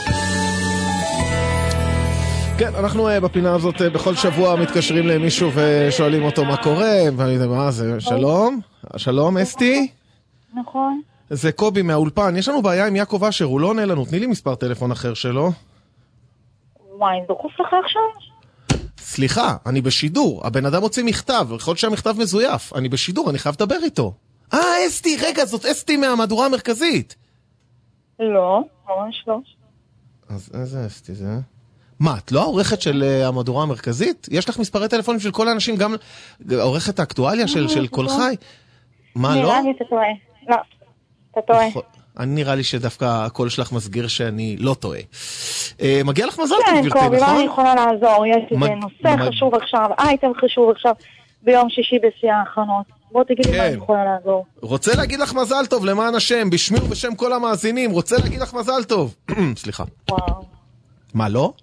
כן, אנחנו בפינה הזאת בכל שבוע מתקשרים למישהו ושואלים אותו מה קורה, ומה זה, שלום? שלום, אסתי? נכון. זה קובי מהאולפן, יש לנו בעיה עם יעקב אשר, הוא לא עונה לנו, תני לי מספר טלפון אחר שלו. וואי, דחוף לך עכשיו? סליחה, אני בשידור, הבן אדם הוציא מכתב, יכול להיות שהמכתב מזויף, אני בשידור, אני חייב לדבר איתו. אה, אסתי, רגע, זאת אסתי מהמהדורה המרכזית. לא, ממש לא. אז איזה אסתי זה? מה, את לא העורכת של uh, המהדורה המרכזית? יש לך מספרי טלפונים של כל האנשים, גם עורכת האקטואליה של, של כל חי? מה, לא? נראה לי אתה טועה. לא, אתה טועה. אני נראה לי שדווקא הקול שלך מסגיר שאני לא טועה. מגיע לך מזל טוב, גברתי, נכון? כן, קובי, מה אני יכולה לעזור? יש איזה נושא חשוב עכשיו, אייטם חשוב עכשיו, ביום שישי בשיאה האחרונות. בוא תגיד לי מה אני יכולה לעזור. רוצה להגיד לך מזל טוב, למען השם, בשמי ובשם כל המאזינים, רוצה להגיד לך מזל טוב. סליחה. וואו. מה, לא?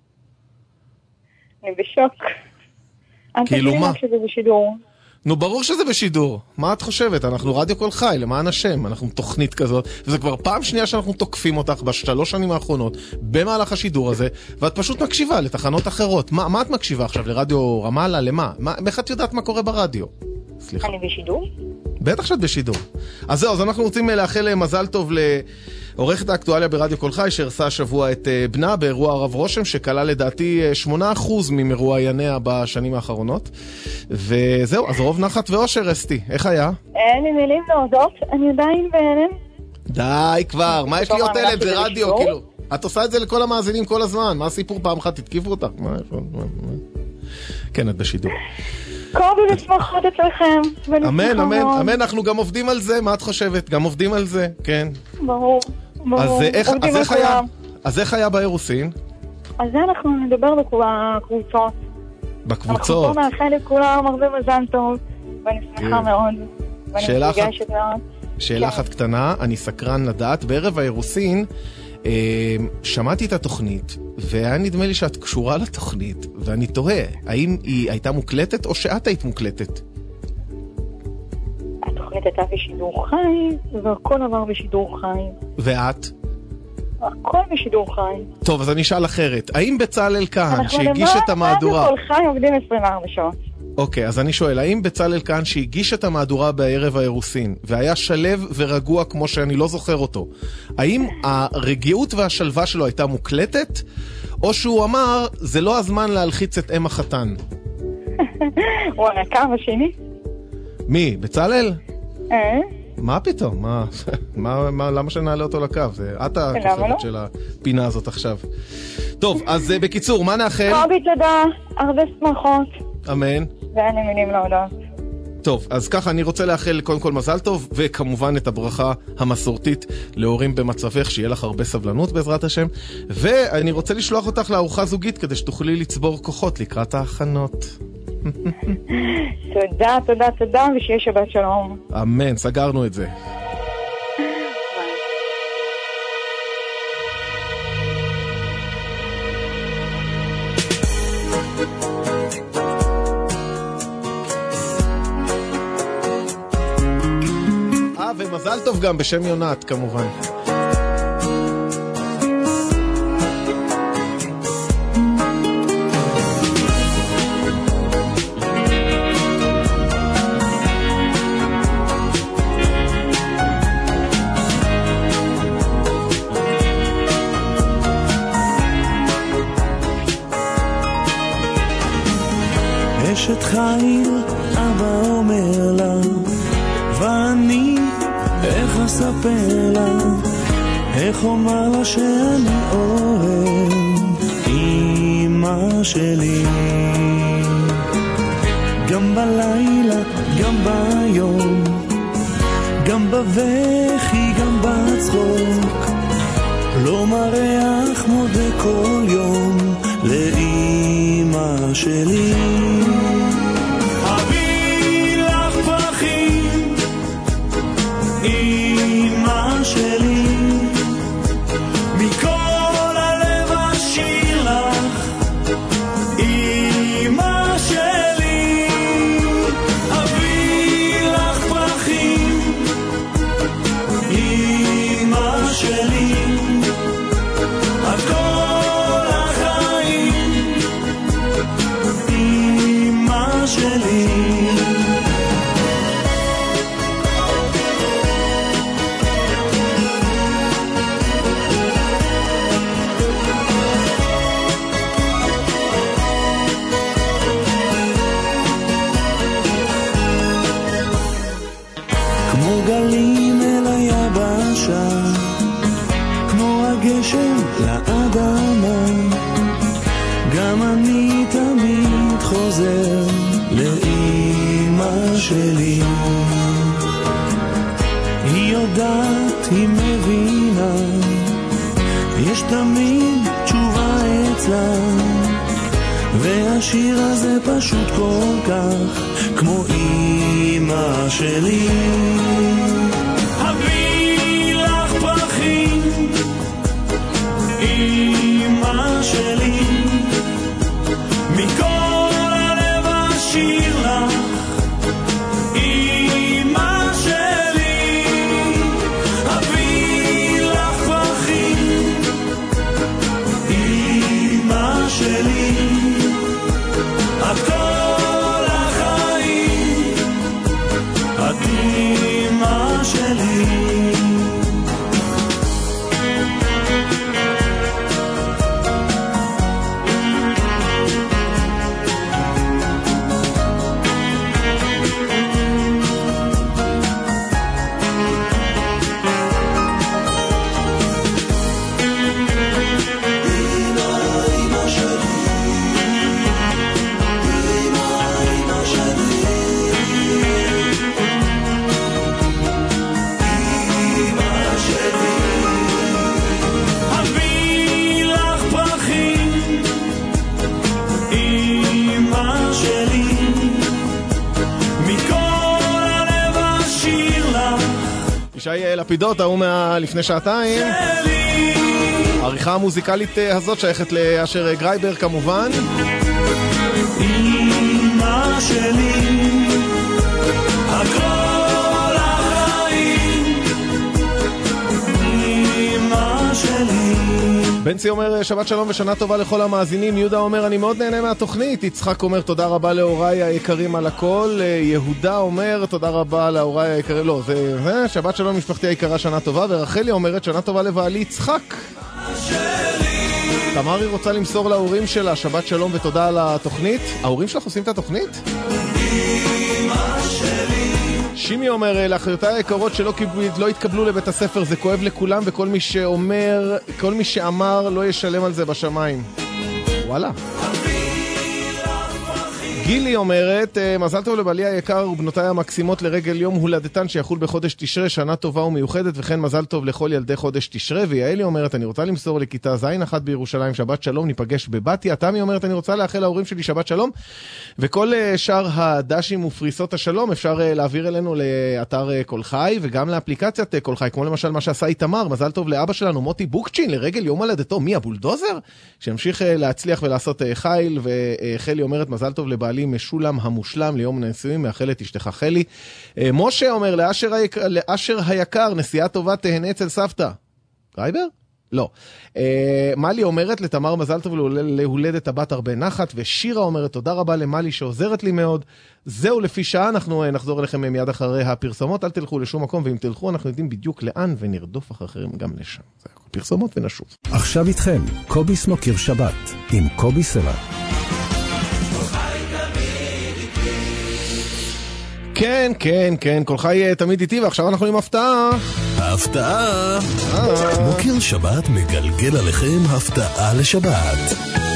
אני בשוק. כאילו מה? שזה בשידור. נו, ברור שזה בשידור. מה את חושבת? אנחנו רדיו כל חי, למען השם. אנחנו תוכנית כזאת, וזה כבר פעם שנייה שאנחנו תוקפים אותך בשלוש שנים האחרונות, במהלך השידור הזה, ואת פשוט מקשיבה לתחנות אחרות. מה, מה את מקשיבה עכשיו? לרדיו רמאללה? למה? מה, איך את יודעת מה קורה ברדיו? סליחה. אני בשידור? בטח שאת בשידור. אז זהו, אז אנחנו רוצים לאחל מזל טוב לעורכת האקטואליה ברדיו כל חי, שהרסה השבוע את בנה באירוע הרב רושם, שכלל לדעתי שמונה אחוז ממרואייניה בשנים האחרונות. וזהו, אז רוב נחת ואושר, אסתי. איך היה? אין לי מילים להודות, אני עדיין בהלם. די כבר, מה יש להיות ילד? זה רדיו, כאילו. את עושה את זה לכל המאזינים כל הזמן. מה הסיפור? פעם אחת תתקיפו אותך? כן, את בשידור. קובי ושמחות אצלכם. אמן, אמן, אמן, אנחנו גם עובדים על זה, מה את חושבת? גם עובדים על זה, כן. ברור, ברור. אז איך, אז איך היה, אז איך היה באירוסין? אז זה אנחנו נדבר בקבוצות. בקבוצות? אנחנו פה מאחל לכולם הרבה מזל טוב, ואני שמחה מאוד. שאלה אחת, שאלה אחת קטנה, אני סקרן לדעת, בערב האירוסין שמעתי את התוכנית, והיה נדמה לי שאת קשורה לתוכנית, ואני תוהה, האם היא הייתה מוקלטת או שאת היית מוקלטת? התוכנית הייתה בשידור חי, והכל עבר בשידור חי. ואת? הכל בשידור חי. טוב, אז אני אשאל אחרת. האם בצלאל כהן, שהגיש את המהדורה... אנחנו לבד, כל חי עובדים עשרים וארבע שעות. אוקיי, אז אני שואל, האם בצלאל כהן, שהגיש את המהדורה בערב האירוסין, והיה שלב ורגוע כמו שאני לא זוכר אותו, האם הרגיעות והשלווה שלו הייתה מוקלטת, או שהוא אמר, זה לא הזמן להלחיץ את אם החתן? הוא על הקו השני? מי? בצלאל? אה? מה פתאום? מה, מה, מה, למה שנעלה אותו לקו? זה את הכוכבת לא? של הפינה הזאת עכשיו. טוב, אז בקיצור, מה נאחל? קובי, תודה. הרבה שמחות. אמן. ואין לי מילים להודות. טוב, אז ככה אני רוצה לאחל קודם כל מזל טוב, וכמובן את הברכה המסורתית להורים במצבך, שיהיה לך הרבה סבלנות בעזרת השם, ואני רוצה לשלוח אותך לארוחה זוגית כדי שתוכלי לצבור כוחות לקראת ההכנות. תודה, תודה, תודה, ושיהיה שבת שלום. אמן, סגרנו את זה. אה, ומזל טוב גם בשם יונת, כמובן. אשת חיל, אבא אומר לה, ואני איך אספר לה, איך אומר לה שאני אוהב אמא שלי. גם בלילה, גם ביום, גם בבכי, גם בצחוק, לא מריח מודה כל יום לאמא שלי. אביא לך פרחים, אמא שלי, מכל הלב אשיר לך, אמא שלי. אביא לך פרחים, אמא שלי, הכל החיים, אמא שלי. כמו גלים אל היבשה, כמו הגשם לאדמה, גם אני תמיד חוזר לאמא שלי. היא יודעת, היא מבינה, יש תמיד תשובה אצלה, והשיר הזה פשוט כל כך כמו אמא שלי. אביא לך פרחים, אמא שלי, מכל הלב אשיר לך, אמא שלי. אביא לך פרחים, אמא שלי, הכל החיים, את אמא שלי. לפידות, ההוא לפני שעתיים. העריכה המוזיקלית הזאת שייכת לאשר גרייבר כמובן. אמא שלי, הכל החיים, אמא שלי. בנצי אומר שבת שלום ושנה טובה לכל המאזינים. יהודה אומר אני מאוד נהנה מהתוכנית. יצחק אומר תודה רבה להוריי היקרים על הכל. יהודה אומר תודה רבה להוריי היקרים. לא, זה, זה שבת שלום משפחתי היקרה שנה טובה. ורחלי אומרת שנה טובה לבעלי יצחק. תמרי רוצה למסור להורים שלה שבת שלום ותודה על התוכנית. ההורים שלך עושים את התוכנית? שימי אומר לאחיותיי היקרות שלא לא התקבלו לבית הספר, זה כואב לכולם, וכל מי שאומר, כל מי שאמר לא ישלם על זה בשמיים. וואלה. גילי אומרת, מזל טוב לבעלי היקר ובנותיי המקסימות לרגל יום הולדתן שיחול בחודש תשרה, שנה טובה ומיוחדת, וכן מזל טוב לכל ילדי חודש תשרה. ויעלי אומרת, אני רוצה למסור לכיתה זין אחת בירושלים שבת שלום, ניפגש בבתיה. תמי אומרת, אני רוצה לאחל להורים שלי שבת שלום, וכל שאר הדשים ופריסות השלום אפשר להעביר אלינו לאתר כל חי וגם לאפליקציית כל חי, כמו למשל מה שעשה איתמר. מזל טוב לאבא שלנו מוטי בוקצ'ין לרגל יום הולדתו. מי הבולדוזר? שימשיך להצליח ולעשות חיל. וחלי אומרת, מזל טוב לבעלי משולם המושלם ליום נשואים, מאחלת אשתך חלי. משה אומר לאשר, היק... לאשר היקר, נסיעה טובה תהנה אצל סבתא. גרייבר? לא. מלי אומרת לתמר מזל טוב להולדת הבת הרבה נחת, ושירה אומרת תודה רבה למלי שעוזרת לי מאוד. זהו לפי שעה, אנחנו נחזור אליכם מיד אחרי הפרסומות. אל תלכו לשום מקום, ואם תלכו אנחנו יודעים בדיוק לאן, ונרדוף אחריהם גם לשם. זה פרסומות ונשוב. עכשיו איתכם קובי סמוקר שבת עם קובי סלע. כן, כן, כן, כל חי תמיד איתי, ועכשיו אנחנו עם הפתעה. הפתעה. מוקר שבת מגלגל עליכם הפתעה לשבת.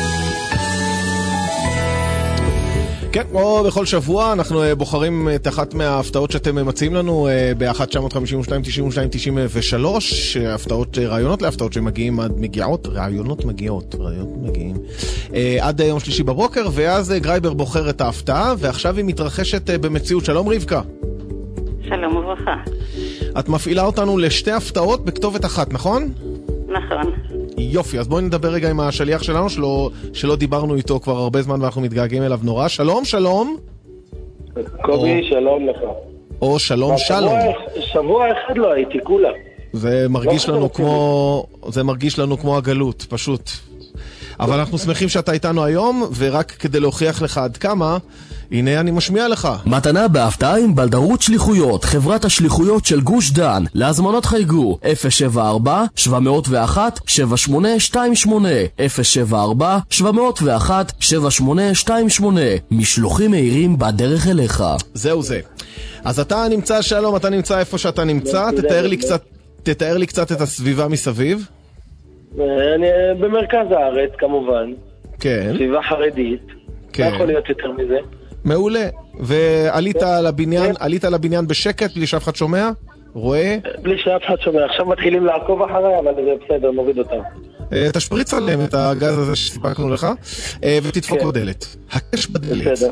כן, כמו בכל שבוע אנחנו בוחרים את אחת מההפתעות שאתם מציעים לנו ב-אחת תשע חמש שתיים תשעים ושתיים תשעים ושלוש, הפתעות רעיונות להפתעות שמגיעים עד מגיעות, רעיונות מגיעות, רעיונות מגיעים עד יום שלישי בבוקר, ואז גרייבר בוחר את ההפתעה, ועכשיו היא מתרחשת במציאות. שלום רבקה. שלום וברכה. את מפעילה אותנו לשתי הפתעות בכתובת אחת, נכון? נכון. יופי, אז בואי נדבר רגע עם השליח שלנו, שלא, שלא דיברנו איתו כבר הרבה זמן ואנחנו מתגעגעים אליו נורא. שלום, שלום. קובי, או... שלום לך. או שלום, שלום. שבוע אחד לא הייתי, כולה. זה מרגיש לנו כמו, זה מרגיש לנו כמו הגלות, פשוט. אבל אנחנו שמחים שאתה איתנו היום, ורק כדי להוכיח לך עד כמה, הנה אני משמיע לך. מתנה בהפתעה עם בלדרות שליחויות, חברת השליחויות של גוש דן. להזמנות חייגו אפס שבע ארבע שבע אפס אחת שבע שמונה שתיים שמונה אפס שבע ארבע שבע אפס אחת שבע שמונה שתיים שמונה. משלוחים מהירים בדרך אליך. זהו זה. אז אתה נמצא, שלום, אתה נמצא איפה שאתה נמצא, תתאר לי קצת, תתאר לי קצת את הסביבה מסביב. אני במרכז הארץ כמובן. כן. סביבה חרדית. כן. לא יכול להיות יותר מזה. מעולה. ועלית לבניין, עלית לבניין בשקט, בלי שאף אחד שומע? רואה? בלי שאף אחד שומע. עכשיו מתחילים לעקוב אחריי, אבל זה בסדר, נוריד אותם. תשפריץ עליהם את הגז הזה שסיפקנו לך, ותדפוק בדלת. הקש בדלת. בסדר.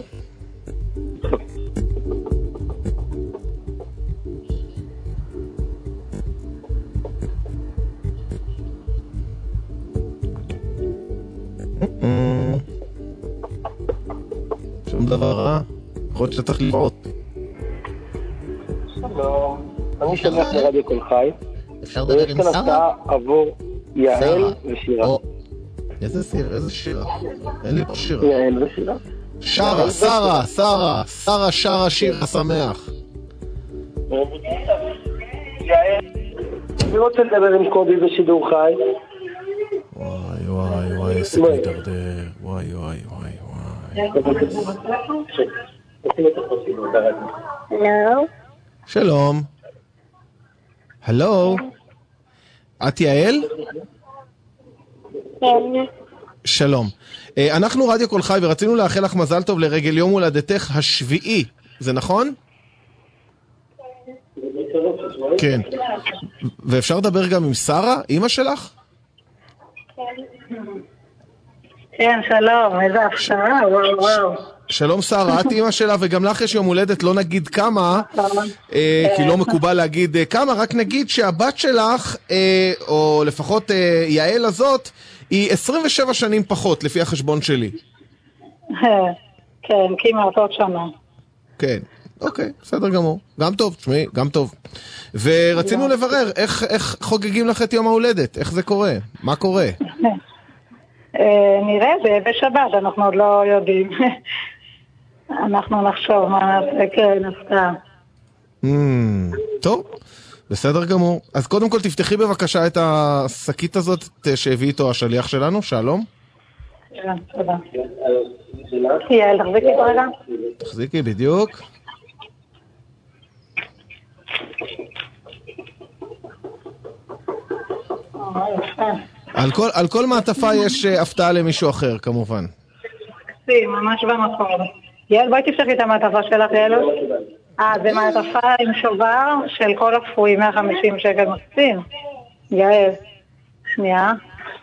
שום דבר רע, יכול להיות שצריך לראות. שלום, אני שמח לרדיו כל חי. אפשר לדבר עם שרה? ויש כאן הפתעה עבור יעל ושירה. איזה סיר, איזה שירה? אין לי פה שירה. יעל ושירה. שרה, שרה, שרה, שרה שרה שיר השמח. יעל, אני רוצה לדבר עם קובי בשידור חי. וואי וואי וואי, איזה מתדרדר. וואי וואי וואי וואי. הלו? שלום. הלו? את יעל? כן. שלום. אנחנו רדיו כל חי ורצינו לאחל לך מזל טוב לרגל יום הולדתך השביעי. זה נכון? כן. ואפשר לדבר גם עם שרה, אמא שלך? כן, שלום, איזה הפשרה, וואו וואו. שלום שרה, את אימא שלה וגם לך יש יום הולדת, לא נגיד כמה, כי לא מקובל להגיד כמה, רק נגיד שהבת שלך, או לפחות יעל הזאת, היא עשרים ושבע שנים פחות, לפי החשבון שלי. כן, כמעט עוד שנה. כן, אוקיי, בסדר גמור. גם טוב, תשמעי, גם טוב. ורצינו לברר איך חוגגים לך את יום ההולדת, איך זה קורה, מה קורה? נראה, זה בשבת, אנחנו עוד לא יודעים. אנחנו נחשוב מה נעשה, כן, נפתע. טוב, בסדר גמור. אז קודם כל תפתחי בבקשה את השקית הזאת שהביא איתו השליח שלנו, שלום. כן, תודה. יעל, תחזיקי ברגע. תחזיקי, בדיוק. על כל, על כל מעטפה יש הפתעה למישהו אחר, כמובן. כן, ממש במקום. יעל, בואי תפתחי את המעטפה שלך, יעל. אה, זה מעטפה עם שובר של כל הפוי, מאה וחמישים שקל מקצין. יעל, שנייה.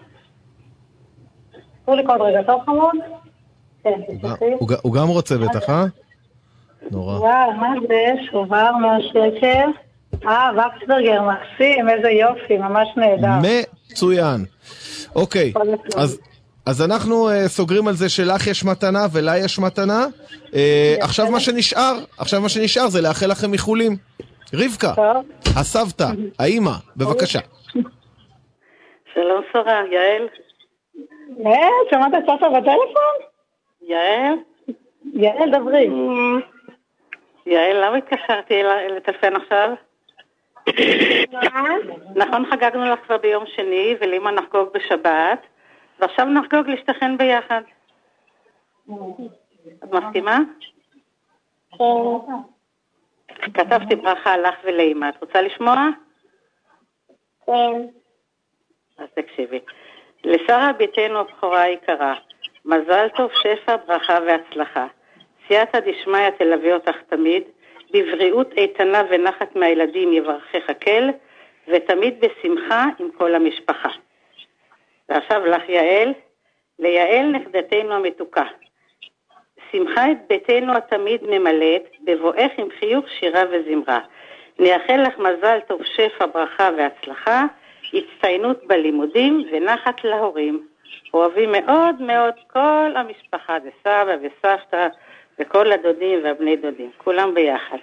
תראו לי עוד רגע, טוב חמוד? כן, תפתחי. הוא גם רוצה בטח, אה? נורא. וואו, מה זה? שובר מהשקל. אה, וקסברגר, מקסים, איזה יופי, ממש נהדר. מצוין. אוקיי, אז... אז אנחנו uh, סוגרים על זה שלך יש מתנה ולה יש מתנה. Uh, עכשיו מה שנשאר, עכשיו מה שנשאר זה לאחל לכם איחולים. רבקה, הסבתא, האמא, בבקשה. שלום שרה, יעל. יעל, שמעת את סבתא בטלפון? יעל? יעל, דברי. יעל, למה התקשרתי לטלפון עכשיו? נכון, חגגנו לך כבר ביום שני ולאמא נחגוג בשבת. ועכשיו נחגוג להשתכן ביחד. את מסכימה? כתבתי ברכה לך ולאמא. את רוצה לשמוע? כן. אז תקשיבי. לשרה ביתנו הבכורה היקרה, מזל טוב, שפע, ברכה והצלחה. סייעתא דשמיא תלווה אותך תמיד, בבריאות איתנה ונחת מהילדים יברכך כל, ותמיד בשמחה עם כל המשפחה. ועכשיו לך יעל, ליעל נכדתנו המתוקה. שמחה את ביתנו התמיד ממלאת, בבואך עם חיוך שירה וזמרה. נאחל לך מזל טוב, שפע, ברכה והצלחה, הצטיינות בלימודים ונחת להורים. אוהבים מאוד מאוד כל המשפחה, זה סבא וסבתא וכל הדודים והבני דודים, כולם ביחד.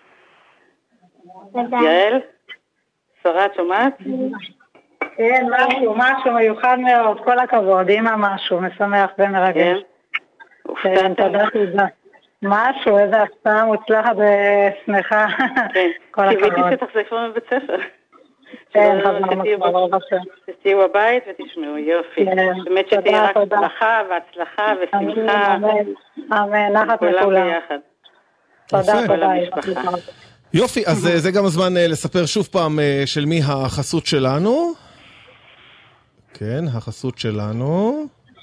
יעל, שרה, את שומעת? כן, משהו, משהו מיוחד מאוד, כל הכבוד, אמא משהו, משמח ומרגש. כן, תודה, תודה. משהו, איזה הפתעה מוצלחת ושמחה. כן, קיוויתי שתחזקו מבית ספר. כן, חזרנו כבר, תהיו בבית ותשמעו, יופי. באמת שתהיה רק ברכה והצלחה ושמחה. אמן, נחת מכולם. תודה, תודה. יופי, אז זה גם הזמן לספר שוב פעם של מי החסות שלנו. כן, החסות שלנו.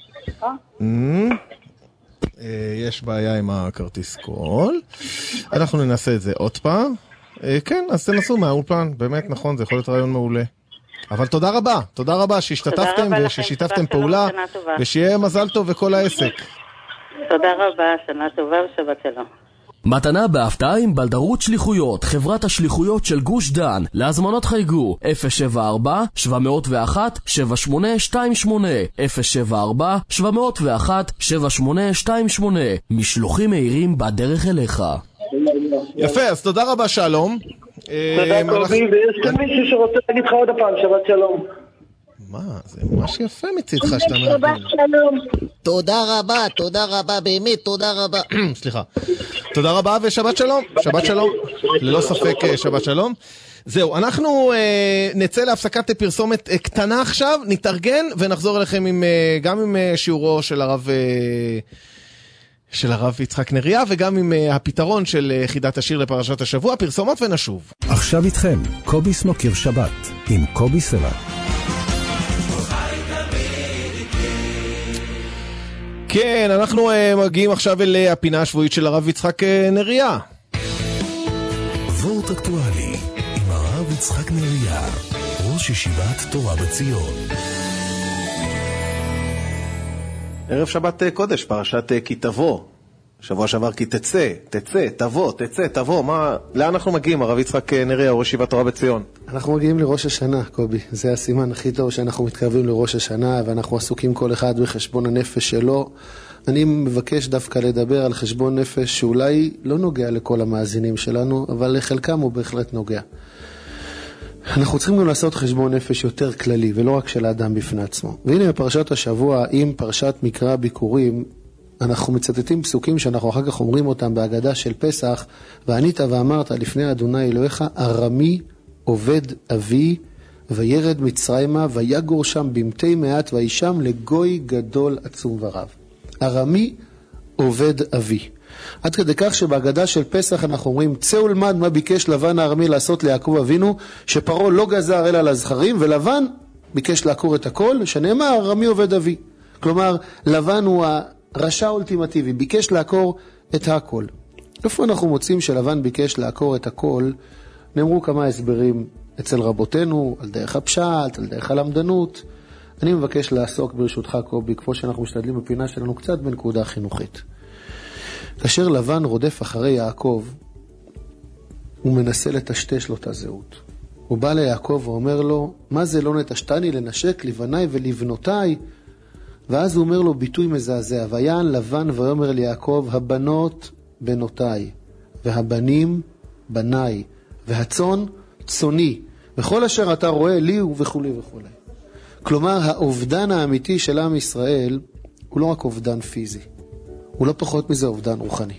יש בעיה עם הכרטיס קול. אנחנו ננסה את זה עוד פעם. כן, אז תנסו מהאולפן, באמת נכון, זה יכול להיות רעיון מעולה. אבל תודה רבה, תודה רבה שהשתתפתם וששיתפתם פעולה, ושיהיה מזל טוב וכל העסק. תודה רבה, שנה טובה ושבת שלום. מתנה בהפתעה עם בלדרות שליחויות, חברת השליחויות של גוש דן. להזמנות חייגו אפס שבע ארבע שבע אפס אחת שבע שמונה שתיים שמונה אפס שבע ארבע שבע אפס אחת שבע שמונה שתיים שמונה. משלוחים מהירים בדרך אליך. יפה, אז תודה רבה, שלום. תודה קובי, ויש כאן מישהו שרוצה להגיד לך עוד הפעם, שבת שלום. מה, זה ממש יפה מצידך שאתה מארגן. שבת שלום. תודה רבה, תודה רבה, באמת, תודה רבה. סליחה. תודה רבה ושבת שלום. שבת שלום. ללא ספק שבת שלום. זהו, אנחנו אה, נצא להפסקת פרסומת אה, קטנה עכשיו, נתארגן ונחזור אליכם עם, אה, גם עם אה, שיעורו של הרב... אה, של הרב יצחק נריה, וגם עם uh, הפתרון של uh, חידת השיר לפרשת השבוע, פרסומות ונשוב. עכשיו איתכם, קובי סמוקר שבת, עם קובי סלע. כן, אנחנו uh, מגיעים עכשיו אל uh, הפינה השבועית של הרב יצחק uh, נריה. וורט אקטואלי, עם הרב יצחק נריה, ראש ישיבת תורה בציון. ערב שבת קודש, פרשת כי תבוא. שבוע שעבר כי תצא, תצא, תבוא, תצא, תבוא, מה, לאן אנחנו מגיעים, הרב יצחק נריה, ראש ישיבת תורה בציון? אנחנו מגיעים לראש השנה, קובי, זה הסימן הכי טוב שאנחנו מתקרבים לראש השנה, ואנחנו עסוקים כל אחד בחשבון הנפש שלו. אני מבקש דווקא לדבר על חשבון נפש שאולי לא נוגע לכל המאזינים שלנו, אבל לחלקם הוא בהחלט נוגע. אנחנו צריכים גם לעשות חשבון נפש יותר כללי, ולא רק של האדם בפני עצמו. והנה בפרשת השבוע, עם פרשת מקרא ביקורים, אנחנו מצטטים פסוקים שאנחנו אחר כך אומרים אותם בהגדה של פסח, וענית ואמרת לפני אדוני אלוהיך, ארמי עובד אבי, וירד מצרימה, ויגור שם במתי מעט, וישם לגוי גדול עצום ורב. ארמי עובד אבי. עד כדי כך שבהגדה של פסח אנחנו אומרים, צא ולמד מה ביקש לבן הארמי לעשות ליעקב אבינו, שפרעה לא גזר אלא לזכרים, ולבן ביקש לעקור את הכל, שנאמר, ארמי עובד אבי. כלומר, לבן הוא הרשע האולטימטיבי, ביקש לעקור את הכל. איפה אנחנו מוצאים שלבן ביקש לעקור את הכל? נאמרו כמה הסברים אצל רבותינו, על דרך הפשט, על דרך הלמדנות. אני מבקש לעסוק ברשותך, קובי, כמו שאנחנו משתדלים בפינה שלנו, קצת בנקודה חינוכית. כאשר לבן רודף אחרי יעקב, הוא מנסה לטשטש לו את הזהות. הוא בא ליעקב ואומר לו, מה זה לא נטשתני לנשק לבניי ולבנותיי? ואז הוא אומר לו ביטוי מזעזע, ויען לבן ויאמר ליעקב, הבנות בנותיי, והבנים בניי, והצאן צוני, וכל אשר אתה רואה לי וכו' וכו'. כלומר, האובדן האמיתי של עם ישראל הוא לא רק אובדן פיזי, הוא לא פחות מזה אובדן רוחני.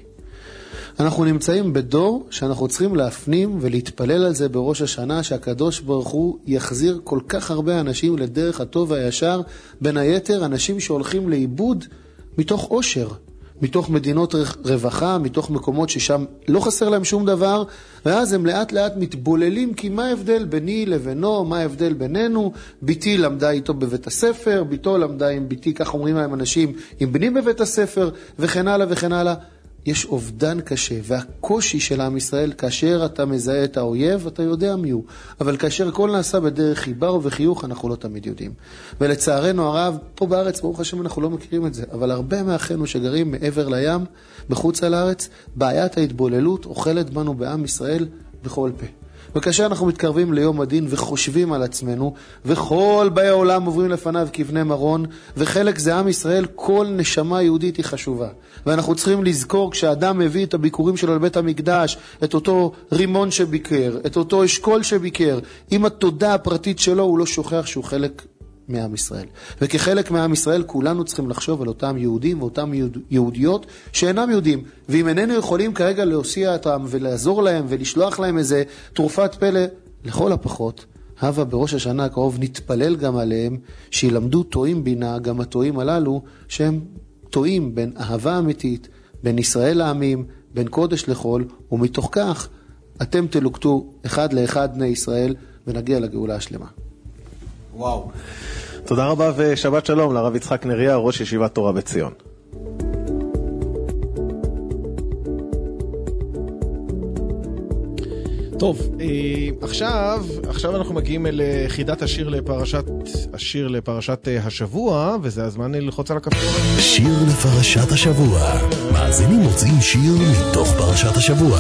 אנחנו נמצאים בדור שאנחנו צריכים להפנים ולהתפלל על זה בראש השנה, שהקדוש ברוך הוא יחזיר כל כך הרבה אנשים לדרך הטוב והישר, בין היתר אנשים שהולכים לאיבוד מתוך עושר, מתוך מדינות רווחה, מתוך מקומות ששם לא חסר להם שום דבר, ואז הם לאט לאט מתבוללים, כי מה ההבדל ביני לבינו, מה ההבדל בינינו? ביתי למדה איתו בבית הספר, ביתו למדה עם ביתי, כך אומרים להם אנשים, עם בנים בבית הספר, וכן הלאה וכן הלאה. יש אובדן קשה, והקושי של עם ישראל, כאשר אתה מזהה את האויב, אתה יודע מי הוא. אבל כאשר הכל נעשה בדרך חיבה ובחיוך, אנחנו לא תמיד יודעים. ולצערנו הרב, פה בארץ, ברוך השם, אנחנו לא מכירים את זה, אבל הרבה מאחינו שגרים מעבר לים, בחוץ על הארץ, בעיית ההתבוללות אוכלת בנו בעם ישראל בכל פה. וכאשר אנחנו מתקרבים ליום הדין וחושבים על עצמנו, וכל באי העולם עוברים לפניו כבני מרון, וחלק זה עם ישראל, כל נשמה יהודית היא חשובה. ואנחנו צריכים לזכור כשאדם מביא את הביקורים שלו לבית המקדש, את אותו רימון שביקר, את אותו אשכול שביקר, עם התודה הפרטית שלו הוא לא שוכח שהוא חלק מעם ישראל. וכחלק מעם ישראל כולנו צריכים לחשוב על אותם יהודים ואותם יהודיות שאינם יהודים, ואם איננו יכולים כרגע להושיע אותם ולעזור להם ולשלוח להם איזה תרופת פלא, לכל הפחות הווה בראש השנה הקרוב נתפלל גם עליהם, שילמדו טועים בינה גם הטועים הללו, שהם טועים בין אהבה אמיתית, בין ישראל לעמים, בין קודש לחול, ומתוך כך אתם תלוקטו אחד לאחד בני ישראל ונגיע לגאולה השלמה. וואו. תודה רבה ושבת שלום לרב יצחק נריה, ראש ישיבת תורה בציון. טוב, עכשיו, עכשיו אנחנו מגיעים אל חידת השיר לפרשת, השיר לפרשת השבוע, וזה הזמן ללחוץ על הכפתור. שיר לפרשת השבוע. מאזינים מוצאים שיר מתוך פרשת השבוע.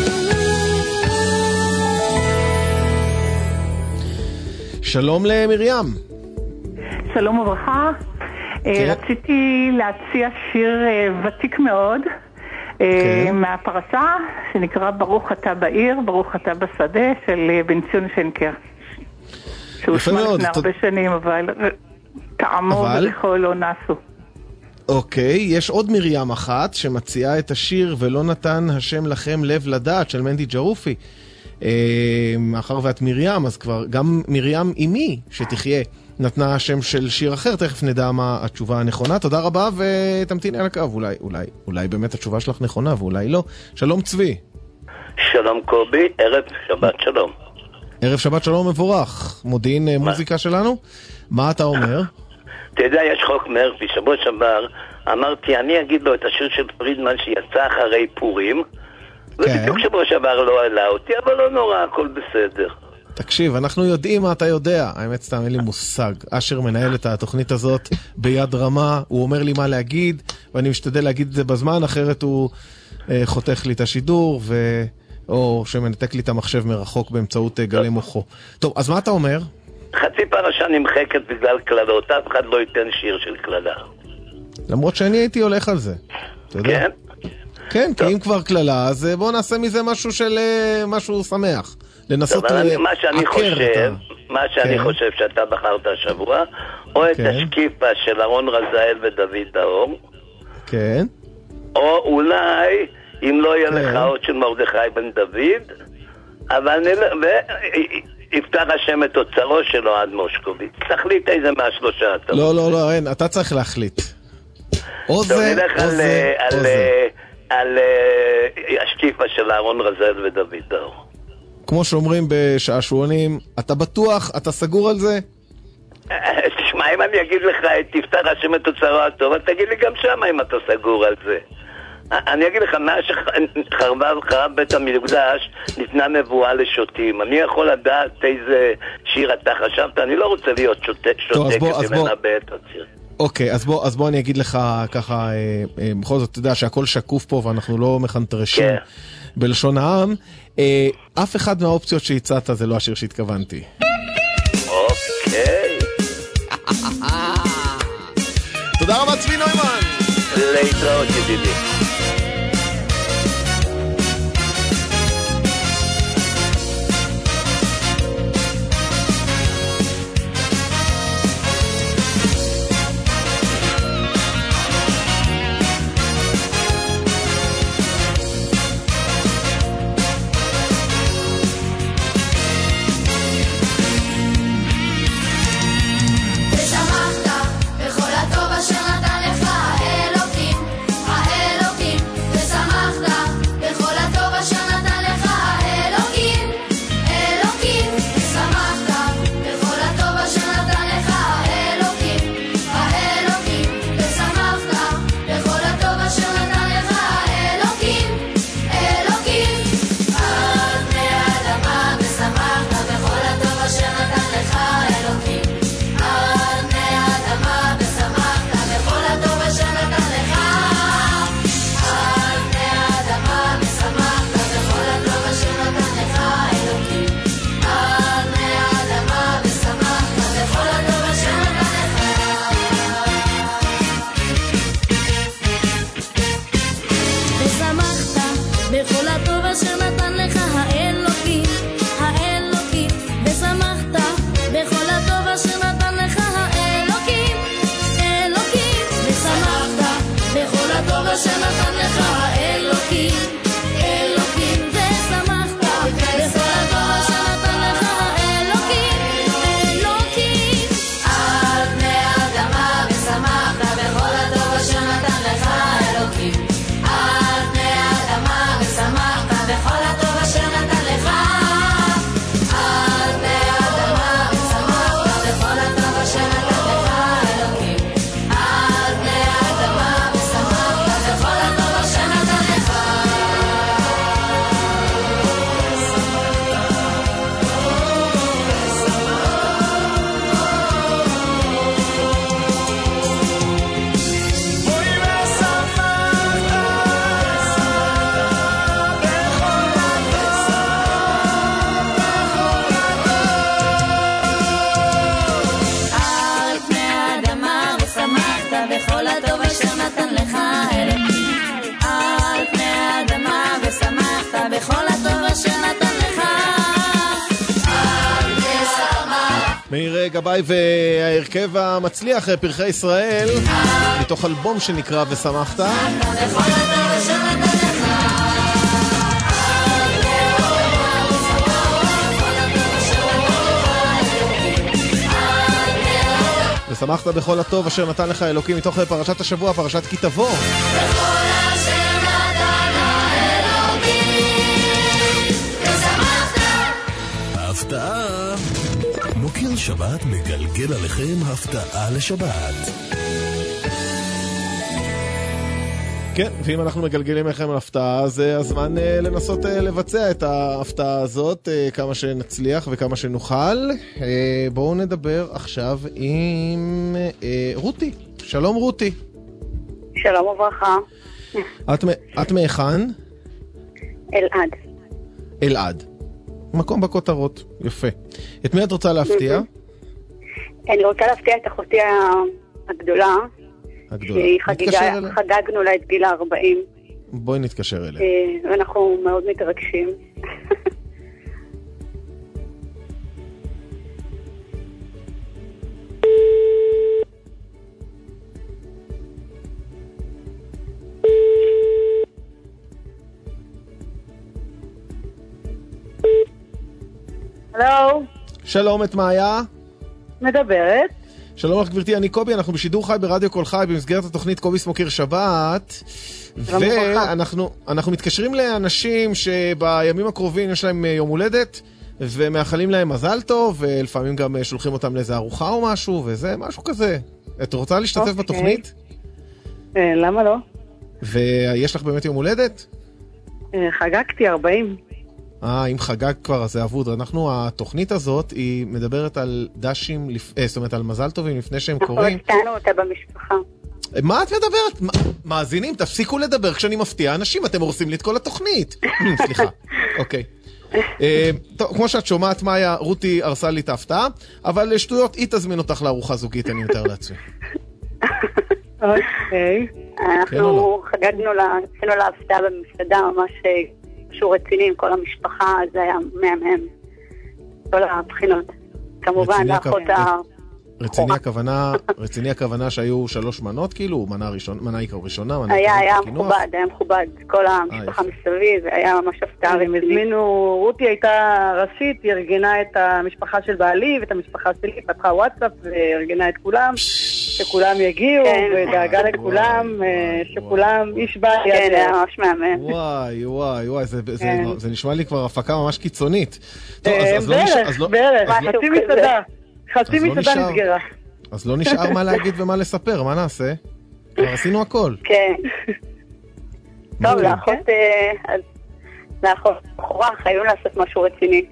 שלום למרים. שלום וברכה. כן. רציתי להציע שיר ותיק מאוד. כן. מהפרשה שנקרא ברוך אתה בעיר, ברוך אתה בשדה של בן ציון שנקר, שהוא שמע לפני הרבה שנים, אבל טעמו ולכל לא נעשו. אוקיי, יש עוד מרים אחת שמציעה את השיר ולא נתן השם לכם לב לדעת של מנדי ג'רופי. מאחר ואת מרים, אז כבר גם מרים אימי שתחיה נתנה השם של שיר אחר, תכף נדע מה התשובה הנכונה. תודה רבה ותמתיני על הקו, אולי, אולי, אולי באמת התשובה שלך נכונה ואולי לא. שלום צבי. שלום קובי, ערב שבת שלום. ערב שבת שלום מבורך. מודיעין מה? מוזיקה שלנו. מה אתה אומר? אתה יודע, יש חוק מרפי, שבוע שעבר אמרתי, אני אגיד לו את השיר של פרידמן שיצא אחרי פורים, ובדיוק שבוע שעבר לא עלה אותי, אבל לא נורא, הכל בסדר. תקשיב, אנחנו יודעים מה אתה יודע. האמת סתם אין לי מושג. אשר מנהל את התוכנית הזאת ביד רמה, הוא אומר לי מה להגיד, ואני משתדל להגיד את זה בזמן, אחרת הוא אה, חותך לי את השידור, ו... או שמנתק לי את המחשב מרחוק באמצעות אה, גלי מוחו. טוב, אז מה אתה אומר? חצי פרשה נמחקת בגלל כללות, אף אחד לא ייתן שיר של כללה. למרות שאני הייתי הולך על זה. אתה יודע? כן? כן, כי אם כבר כללה, אז בואו נעשה מזה משהו של משהו שמח. לנסות לעקר את ה... מה שאני חושב שאתה בחרת השבוע, או את השקיפה של אהרון רזאל ודוד דאור. כן. או אולי, אם לא יהיה לך עוד של מרדכי בן דוד, אבל יפתח השם את אוצרו של אוהד מושקוביץ. תחליט איזה מהשלושה אתה. לא, לא, לא, אין, אתה צריך להחליט. או זה, או זה, או זה. על השקיפה של אהרון רזאל ודוד דאור. כמו שאומרים בשעשועונים, אתה בטוח? אתה סגור על זה? תשמע, אם אני אגיד לך תפתח השם את אוצרו הטוב, אז תגיד לי גם שם אם אתה סגור על זה. אני אגיד לך, מה שחרב בית המקדש ניתנה נבואה לשוטים. אני יכול לדעת איזה שיר אתה חשבת, אני לא רוצה להיות שוטה כדי לנבא את הציר. אוקיי, אז בוא, אז בוא אני אגיד לך ככה, אה, אה, בכל זאת, אתה יודע שהכל שקוף פה ואנחנו לא מחנטרשים כן. בלשון העם. אה, אף אחד מהאופציות שהצעת זה לא השיר שהתכוונתי. אוקיי. תודה רבה צבי נוימן. להתראות ידידי. מאיר גבאי וההרכב המצליח פרחי ישראל מתוך אלבום שנקרא ושמחת. ושמחת בכל הטוב אשר נתן לך אלוקים מתוך פרשת השבוע, פרשת כי תבוא. הפתעה. מוקיר שבת מגלגל עליכם הפתעה לשבת. כן, ואם אנחנו מגלגלים לכם על הפתעה, זה הזמן uh, לנסות uh, לבצע את ההפתעה הזאת, uh, כמה שנצליח וכמה שנוכל. Uh, בואו נדבר עכשיו עם uh, רותי. שלום רותי. שלום וברכה. את, את מאיכן? אלעד. אלעד. מקום בכותרות, יפה. את מי את רוצה להפתיע? אני רוצה להפתיע את אחותי הגדולה. הגדולה. שהיא חגיגה, חגגנו לה את גיל ה-ארבעים. בואי נתקשר אליה. ואנחנו מאוד מתרגשים. הלו. שלום, את מאיה? מדברת. שלום לך גברתי, אני קובי, אנחנו בשידור חי ברדיו כל חי במסגרת התוכנית קובי סמוקר שבת, ואנחנו אנחנו מתקשרים לאנשים שבימים הקרובים יש להם יום הולדת ומאחלים להם מזל טוב, ולפעמים גם שולחים אותם לאיזה ארוחה או משהו, וזה משהו כזה. את רוצה להשתתף okay. בתוכנית? אה, למה לא? ויש לך באמת יום הולדת? אה, חגגתי ארבעים. אה, אם חגג כבר, אז זה אבוד. אנחנו, התוכנית הזאת, היא מדברת על דשים, אה, זאת אומרת, על מזל טובים לפני שהם קוראים. אנחנו הצענו אותה במשפחה. מה את מדברת? מאזינים, תפסיקו לדבר כשאני מפתיע אנשים, אתם הורסים לי את כל התוכנית. סליחה, אוקיי. טוב, כמו שאת שומעת, מאיה, רותי הרסה לי את ההפתעה, אבל שטויות, היא תזמין אותך לארוחה זוגית, אני מתאר לעצמי. אוקיי. אנחנו חגגנו לה, עשינו לה הפתעה במסעדה, ממש משהו רציני עם כל המשפחה, זה היה מהמם. כל הבחינות. כמובן, לאחות ה... רציני הכוונה, רציני הכוונה שהיו שלוש מנות, כאילו, מנה ראשונה, מנה ראשונה, מנה היה, היה מכובד, היה מכובד, כל המשפחה מסביב, היה ממש הפתעה. הם הזמינו, רותי הייתה ראשית, היא ארגנה את המשפחה של בעלי ואת המשפחה שלי, פתחה וואטסאפ וארגנה את כולם, שכולם יגיעו, ודאגה לכולם, שכולם איש בא יד. כן, היה ממש מאמן. וואי, וואי, וואי, זה נשמע לי כבר הפקה ממש קיצונית. בערך, בערך, חצי מסעדה. חצי מסעדה נסגרה. אז לא נשאר מה להגיד ומה לספר, מה נעשה? כבר עשינו הכל. כן. טוב, לאחות, לאחות בחורה, חייבים לעשות משהו רציני.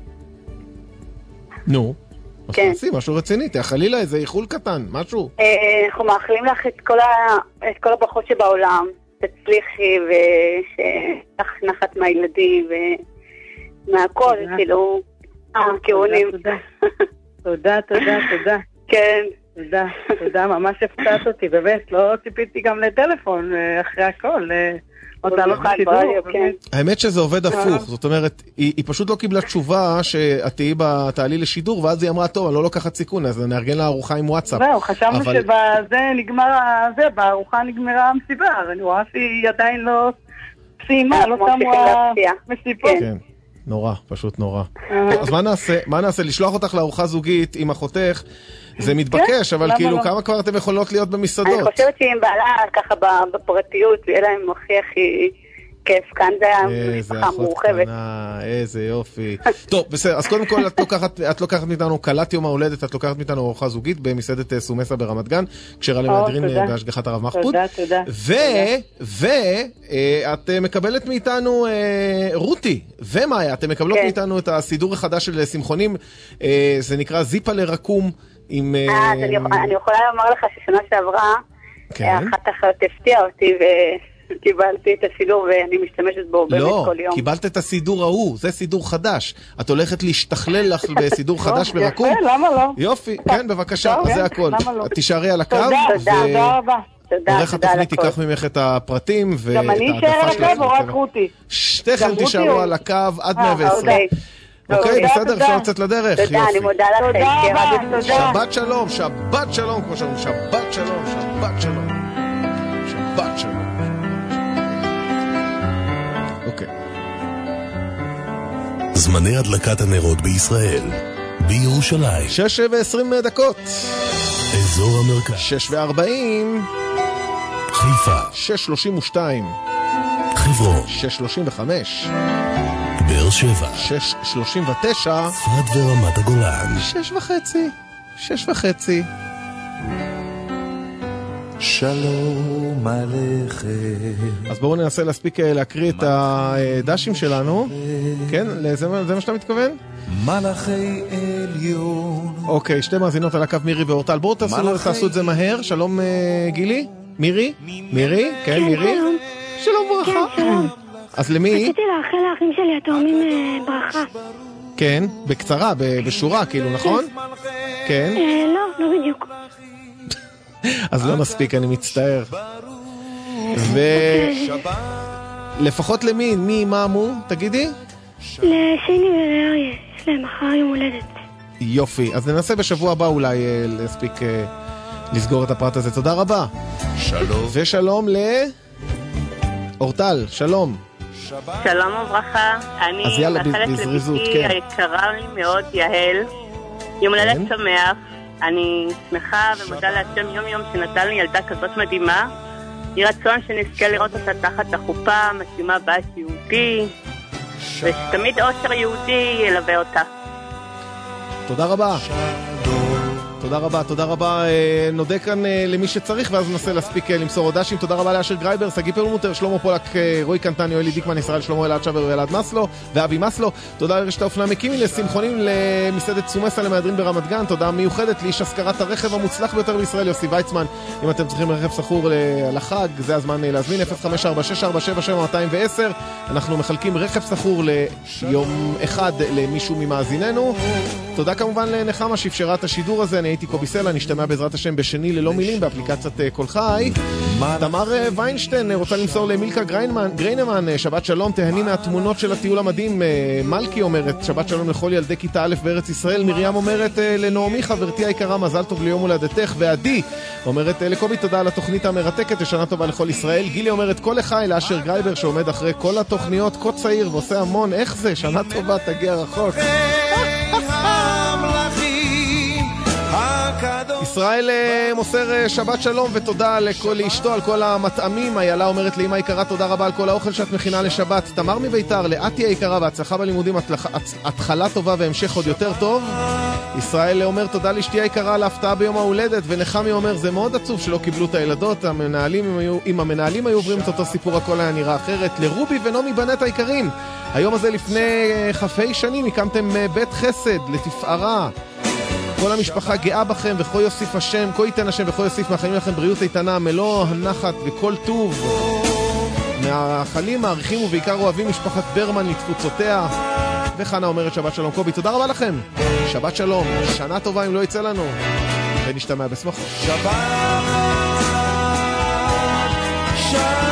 נו, אז תעשי משהו רציני, תאכלי לה איזה איחול קטן, משהו. אנחנו מאחלים לך את כל הברכות שבעולם, תצליחי ושתך נחת מהילדים ומהכל, כאילו, הכיוונים. תודה, תודה, תודה. כן. תודה, תודה, ממש הפתעת אותי, באמת, לא ציפיתי גם לטלפון אחרי הכל. האמת שזה עובד הפוך, זאת אומרת, היא פשוט לא קיבלה תשובה שאת תהיי בתעלי לשידור, ואז היא אמרה, טוב, אני לא לוקחת סיכון, אז נארגן לה ארוחה עם וואטסאפ. זהו, חשבנו שבזה נגמר, זה, בארוחה נגמרה המסיבה, אני רואה שהיא עדיין לא סיימה, לא שמו המסיבות. כן. נורא, פשוט נורא. אז מה נעשה? מה נעשה? לשלוח אותך לארוחה זוגית עם אחותך, זה מתבקש, אבל כאילו, כמה כבר אתם יכולות להיות במסעדות? אני חושבת שאם בעלה ככה בפרטיות, יהיה להם הכי הכי כיף, כאן זה היה משפחה מורחבת. איזה יופי. טוב, בסדר, אז קודם כל, את לוקחת מאיתנו קלת יום ההולדת, את לוקחת מאיתנו ארוחה זוגית במסעדת סומסה ברמת גן, כשרה למהדרין בהשגחת הרב מחפוד. תודה, תודה. ואת מקבלת מאיתנו רותי ומאיה, אתם מקבלות מאיתנו את הסידור החדש של שמחונים, זה נקרא זיפה לרקום. אה, אני יכולה לומר לך ששנה שעברה, אחת אחת הפתיעה אותי ו... קיבלתי את הסידור ואני משתמשת בו באמת כל יום. לא, קיבלת את הסידור ההוא, זה סידור חדש. את הולכת להשתכלל לך בסידור חדש ברקום? יפה, למה לא? יופי, כן, בבקשה, אז זה הכל. תישארי על הקו. תודה רבה. עורך התוכנית ייקח ממך את הפרטים ואת העדפה שלך. גם אני אשאר על הקו או רק רותי? שתיכן תישארו על הקו עד מאה ועשרים. אוקיי, בסדר, אפשר לצאת לדרך. תודה, אני מודה לכם. שבת שלום, שבת שלום, כמו שאומרים, שבת שלום, שבת שלום. שבת שלום. אוקיי. זמני הדלקת הנרות בישראל. בירושלים. שש ועשרים דקות. אזור המרכז. שש וארבעים. חיפה. שש שלושים ושתיים. חברון. שש שלושים וחמש. באר שבע. שש שלושים ותשע. צפת ורמת הגולן. שש וחצי. שש וחצי. שלום עליכם. אז בואו ננסה להספיק להקריא את הדשים שלנו. כן? זה מה שאתה מתכוון? מלאכי עליון. אוקיי, שתי מאזינות על הקו, מירי ואורטל. בואו תעשו את זה מהר. שלום גילי. מירי? מירי? כן, מירי? שלום ברכה. כן, שלום. אז למי? רציתי לאחל לאחים שלי התאומים ברכה. כן, בקצרה, בשורה, כאילו, נכון? כן. לא, לא בדיוק. אז לא מספיק, אני מצטער. ולפחות למי? מי, מה מו? תגידי? לשיני ולאריה, יש להם מחר יום הולדת. יופי, אז ננסה בשבוע הבא אולי להספיק לסגור את הפרט הזה. תודה רבה. שלום. ושלום לאורטל, שלום. שלום וברכה, אני מאחלת לביתי היקרה לי מאוד יהל, יום הולדת שמח. אני שמחה ומודה להשם יום יום שנתן לי ילדה כזאת מדהימה. יהי רצון שנזכה לראות אותה תחת החופה, משימה בית יהודי, ושתמיד אושר יהודי ילווה אותה. תודה רבה. תודה רבה, תודה רבה. נודה כאן למי שצריך, ואז ננסה להספיק למסור הודשים. תודה רבה לאשר גרייבר, סגי פרלמוטר, שלמה פולק, רועי קנטני, יואלי דיקמן, ישראל שלמה, אלעד שבר ואלעד מסלו, ואבי מסלו. תודה לרשת האופנה מקימי, לשמחונים, למסעדת סומסה למהדרין ברמת גן. תודה מיוחדת לאיש השכרת הרכב המוצלח ביותר בישראל, יוסי ויצמן. אם אתם צריכים רכב סחור לחג, זה הזמן להזמין, אפס חמש ארבע שש ארבע שבע שבע מאתיים ועשר. אנחנו מחלקים רכב סחור ליום אחד למישהו ממאזיננו. תודה כמובן לנחמה שאפשרה את השידור הזה. אני הייתי קובי סלע, נשתמע בעזרת השם בשני ללא מילים באפליקציית כל חי. תמר ויינשטיין רוצה למסור למילקה גריינמן, גריינמן, שבת שלום, תהני מהתמונות של הטיול המדהים. מלכי אומרת, שבת שלום לכל ילדי כיתה א' בארץ ישראל. מרים אומרת לנעמי, חברתי היקרה, מזל טוב ליום הולדתך. ועדי אומרת לקובי, תודה על התוכנית המרתקת, שנה טובה לכל ישראל. גילי אומרת, כל לחי לאשר גרייבר שעומד אחרי כל התוכניות, כה צעיר ועושה המון, איך זה? שנה טובה, תגיע רחוק. ישראל מוסר שבת שלום ותודה לכל אשתו על כל המטעמים. איילה אומרת לאמא היקרה, תודה רבה על כל האוכל שאת מכינה לשבת. תמר מביתר, לאתי היקרה, והצלחה בלימודים, התחלה טובה והמשך עוד יותר טוב. ישראל אומר תודה לאשתי היקרה על ההפתעה ביום ההולדת. ונחמי אומר, זה מאוד עצוב שלא קיבלו את הילדות, המנהלים היו, אם המנהלים היו עוברים את אותו סיפור הכל היה נראה אחרת. לרובי ונומי בנת היקרים, היום הזה לפני חפי שנים הקמתם בית חסד לתפארה. כל המשפחה גאה בכם, וכה יוסיף השם, כה ייתן השם, וכה יוסיף מאחלים לכם בריאות איתנה, מלוא הנחת וכל טוב. מהחלים, מעריכים ובעיקר אוהבים משפחת ברמן לתפוצותיה. וחנה אומרת שבת שלום קובי, תודה רבה לכם. שבת שלום, שנה טובה אם לא יצא לנו. ונשתמע בשמחות. שבת שלום.